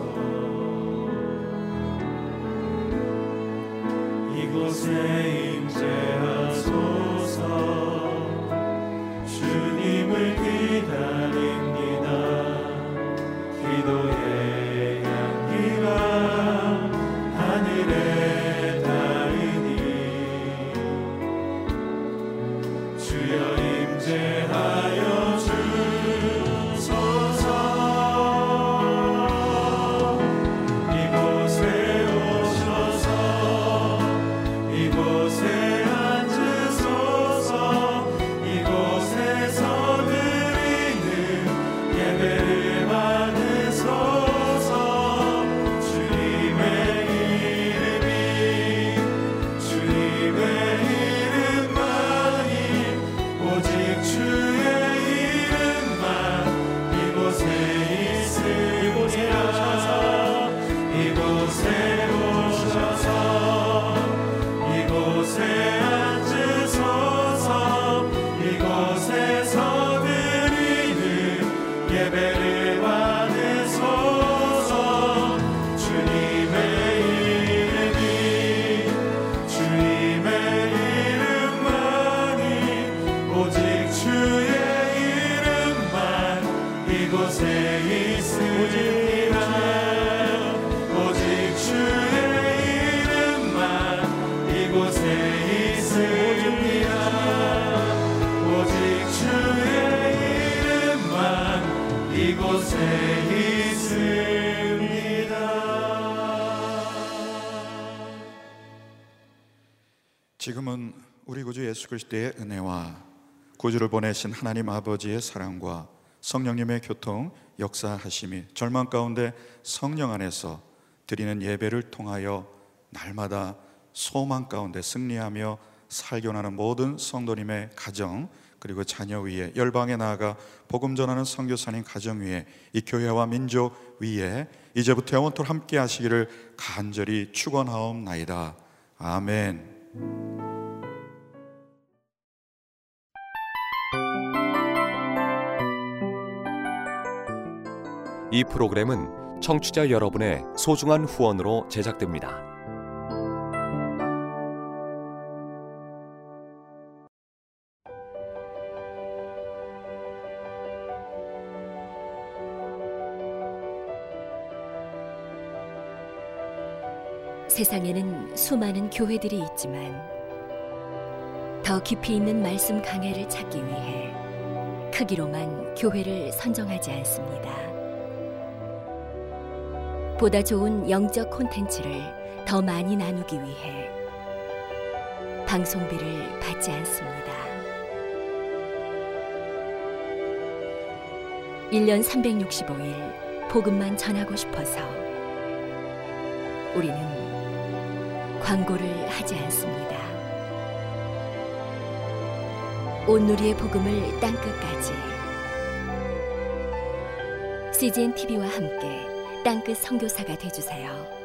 이곳에 임재하소서. 주님을 기다립니다. 기도의 향기가 하늘에 닿으니 주여 임재하여 지금은 우리 구주 예수 그리스도의 은혜와 구주를 보내신 하나님 아버지의 사랑과 성령님의 교통 역사하심이 절망 가운데 성령 안에서 드리는 예배를 통하여 날마다 소망 가운데 승리하며 살겨나는 모든 성도님의 가정, 그리고 자녀 위에, 열방에 나아가 복음 전하는 선교사님 가정 위에, 이 교회와 민족 위에 이제부터 영원토록 함께 하시기를 간절히 축원하옵나이다. 아멘. 이 프로그램은 청취자 여러분의 소중한 후원으로 제작됩니다. 세상에는 수많은 교회들이 있지만 더 깊이 있는 말씀 강해를 찾기 위해 크기로만 교회를 선정하지 않습니다. 보다 좋은 영적 콘텐츠를 더 많이 나누기 위해 방송비를 받지 않습니다. 일 년 삼백육십오 일 복음만 전하고 싶어서 우리는 광고를 하지 않습니다. 온누리의 복음을 땅끝까지 씨지엔 티비와 함께 땅끝 선교사가 되어주세요.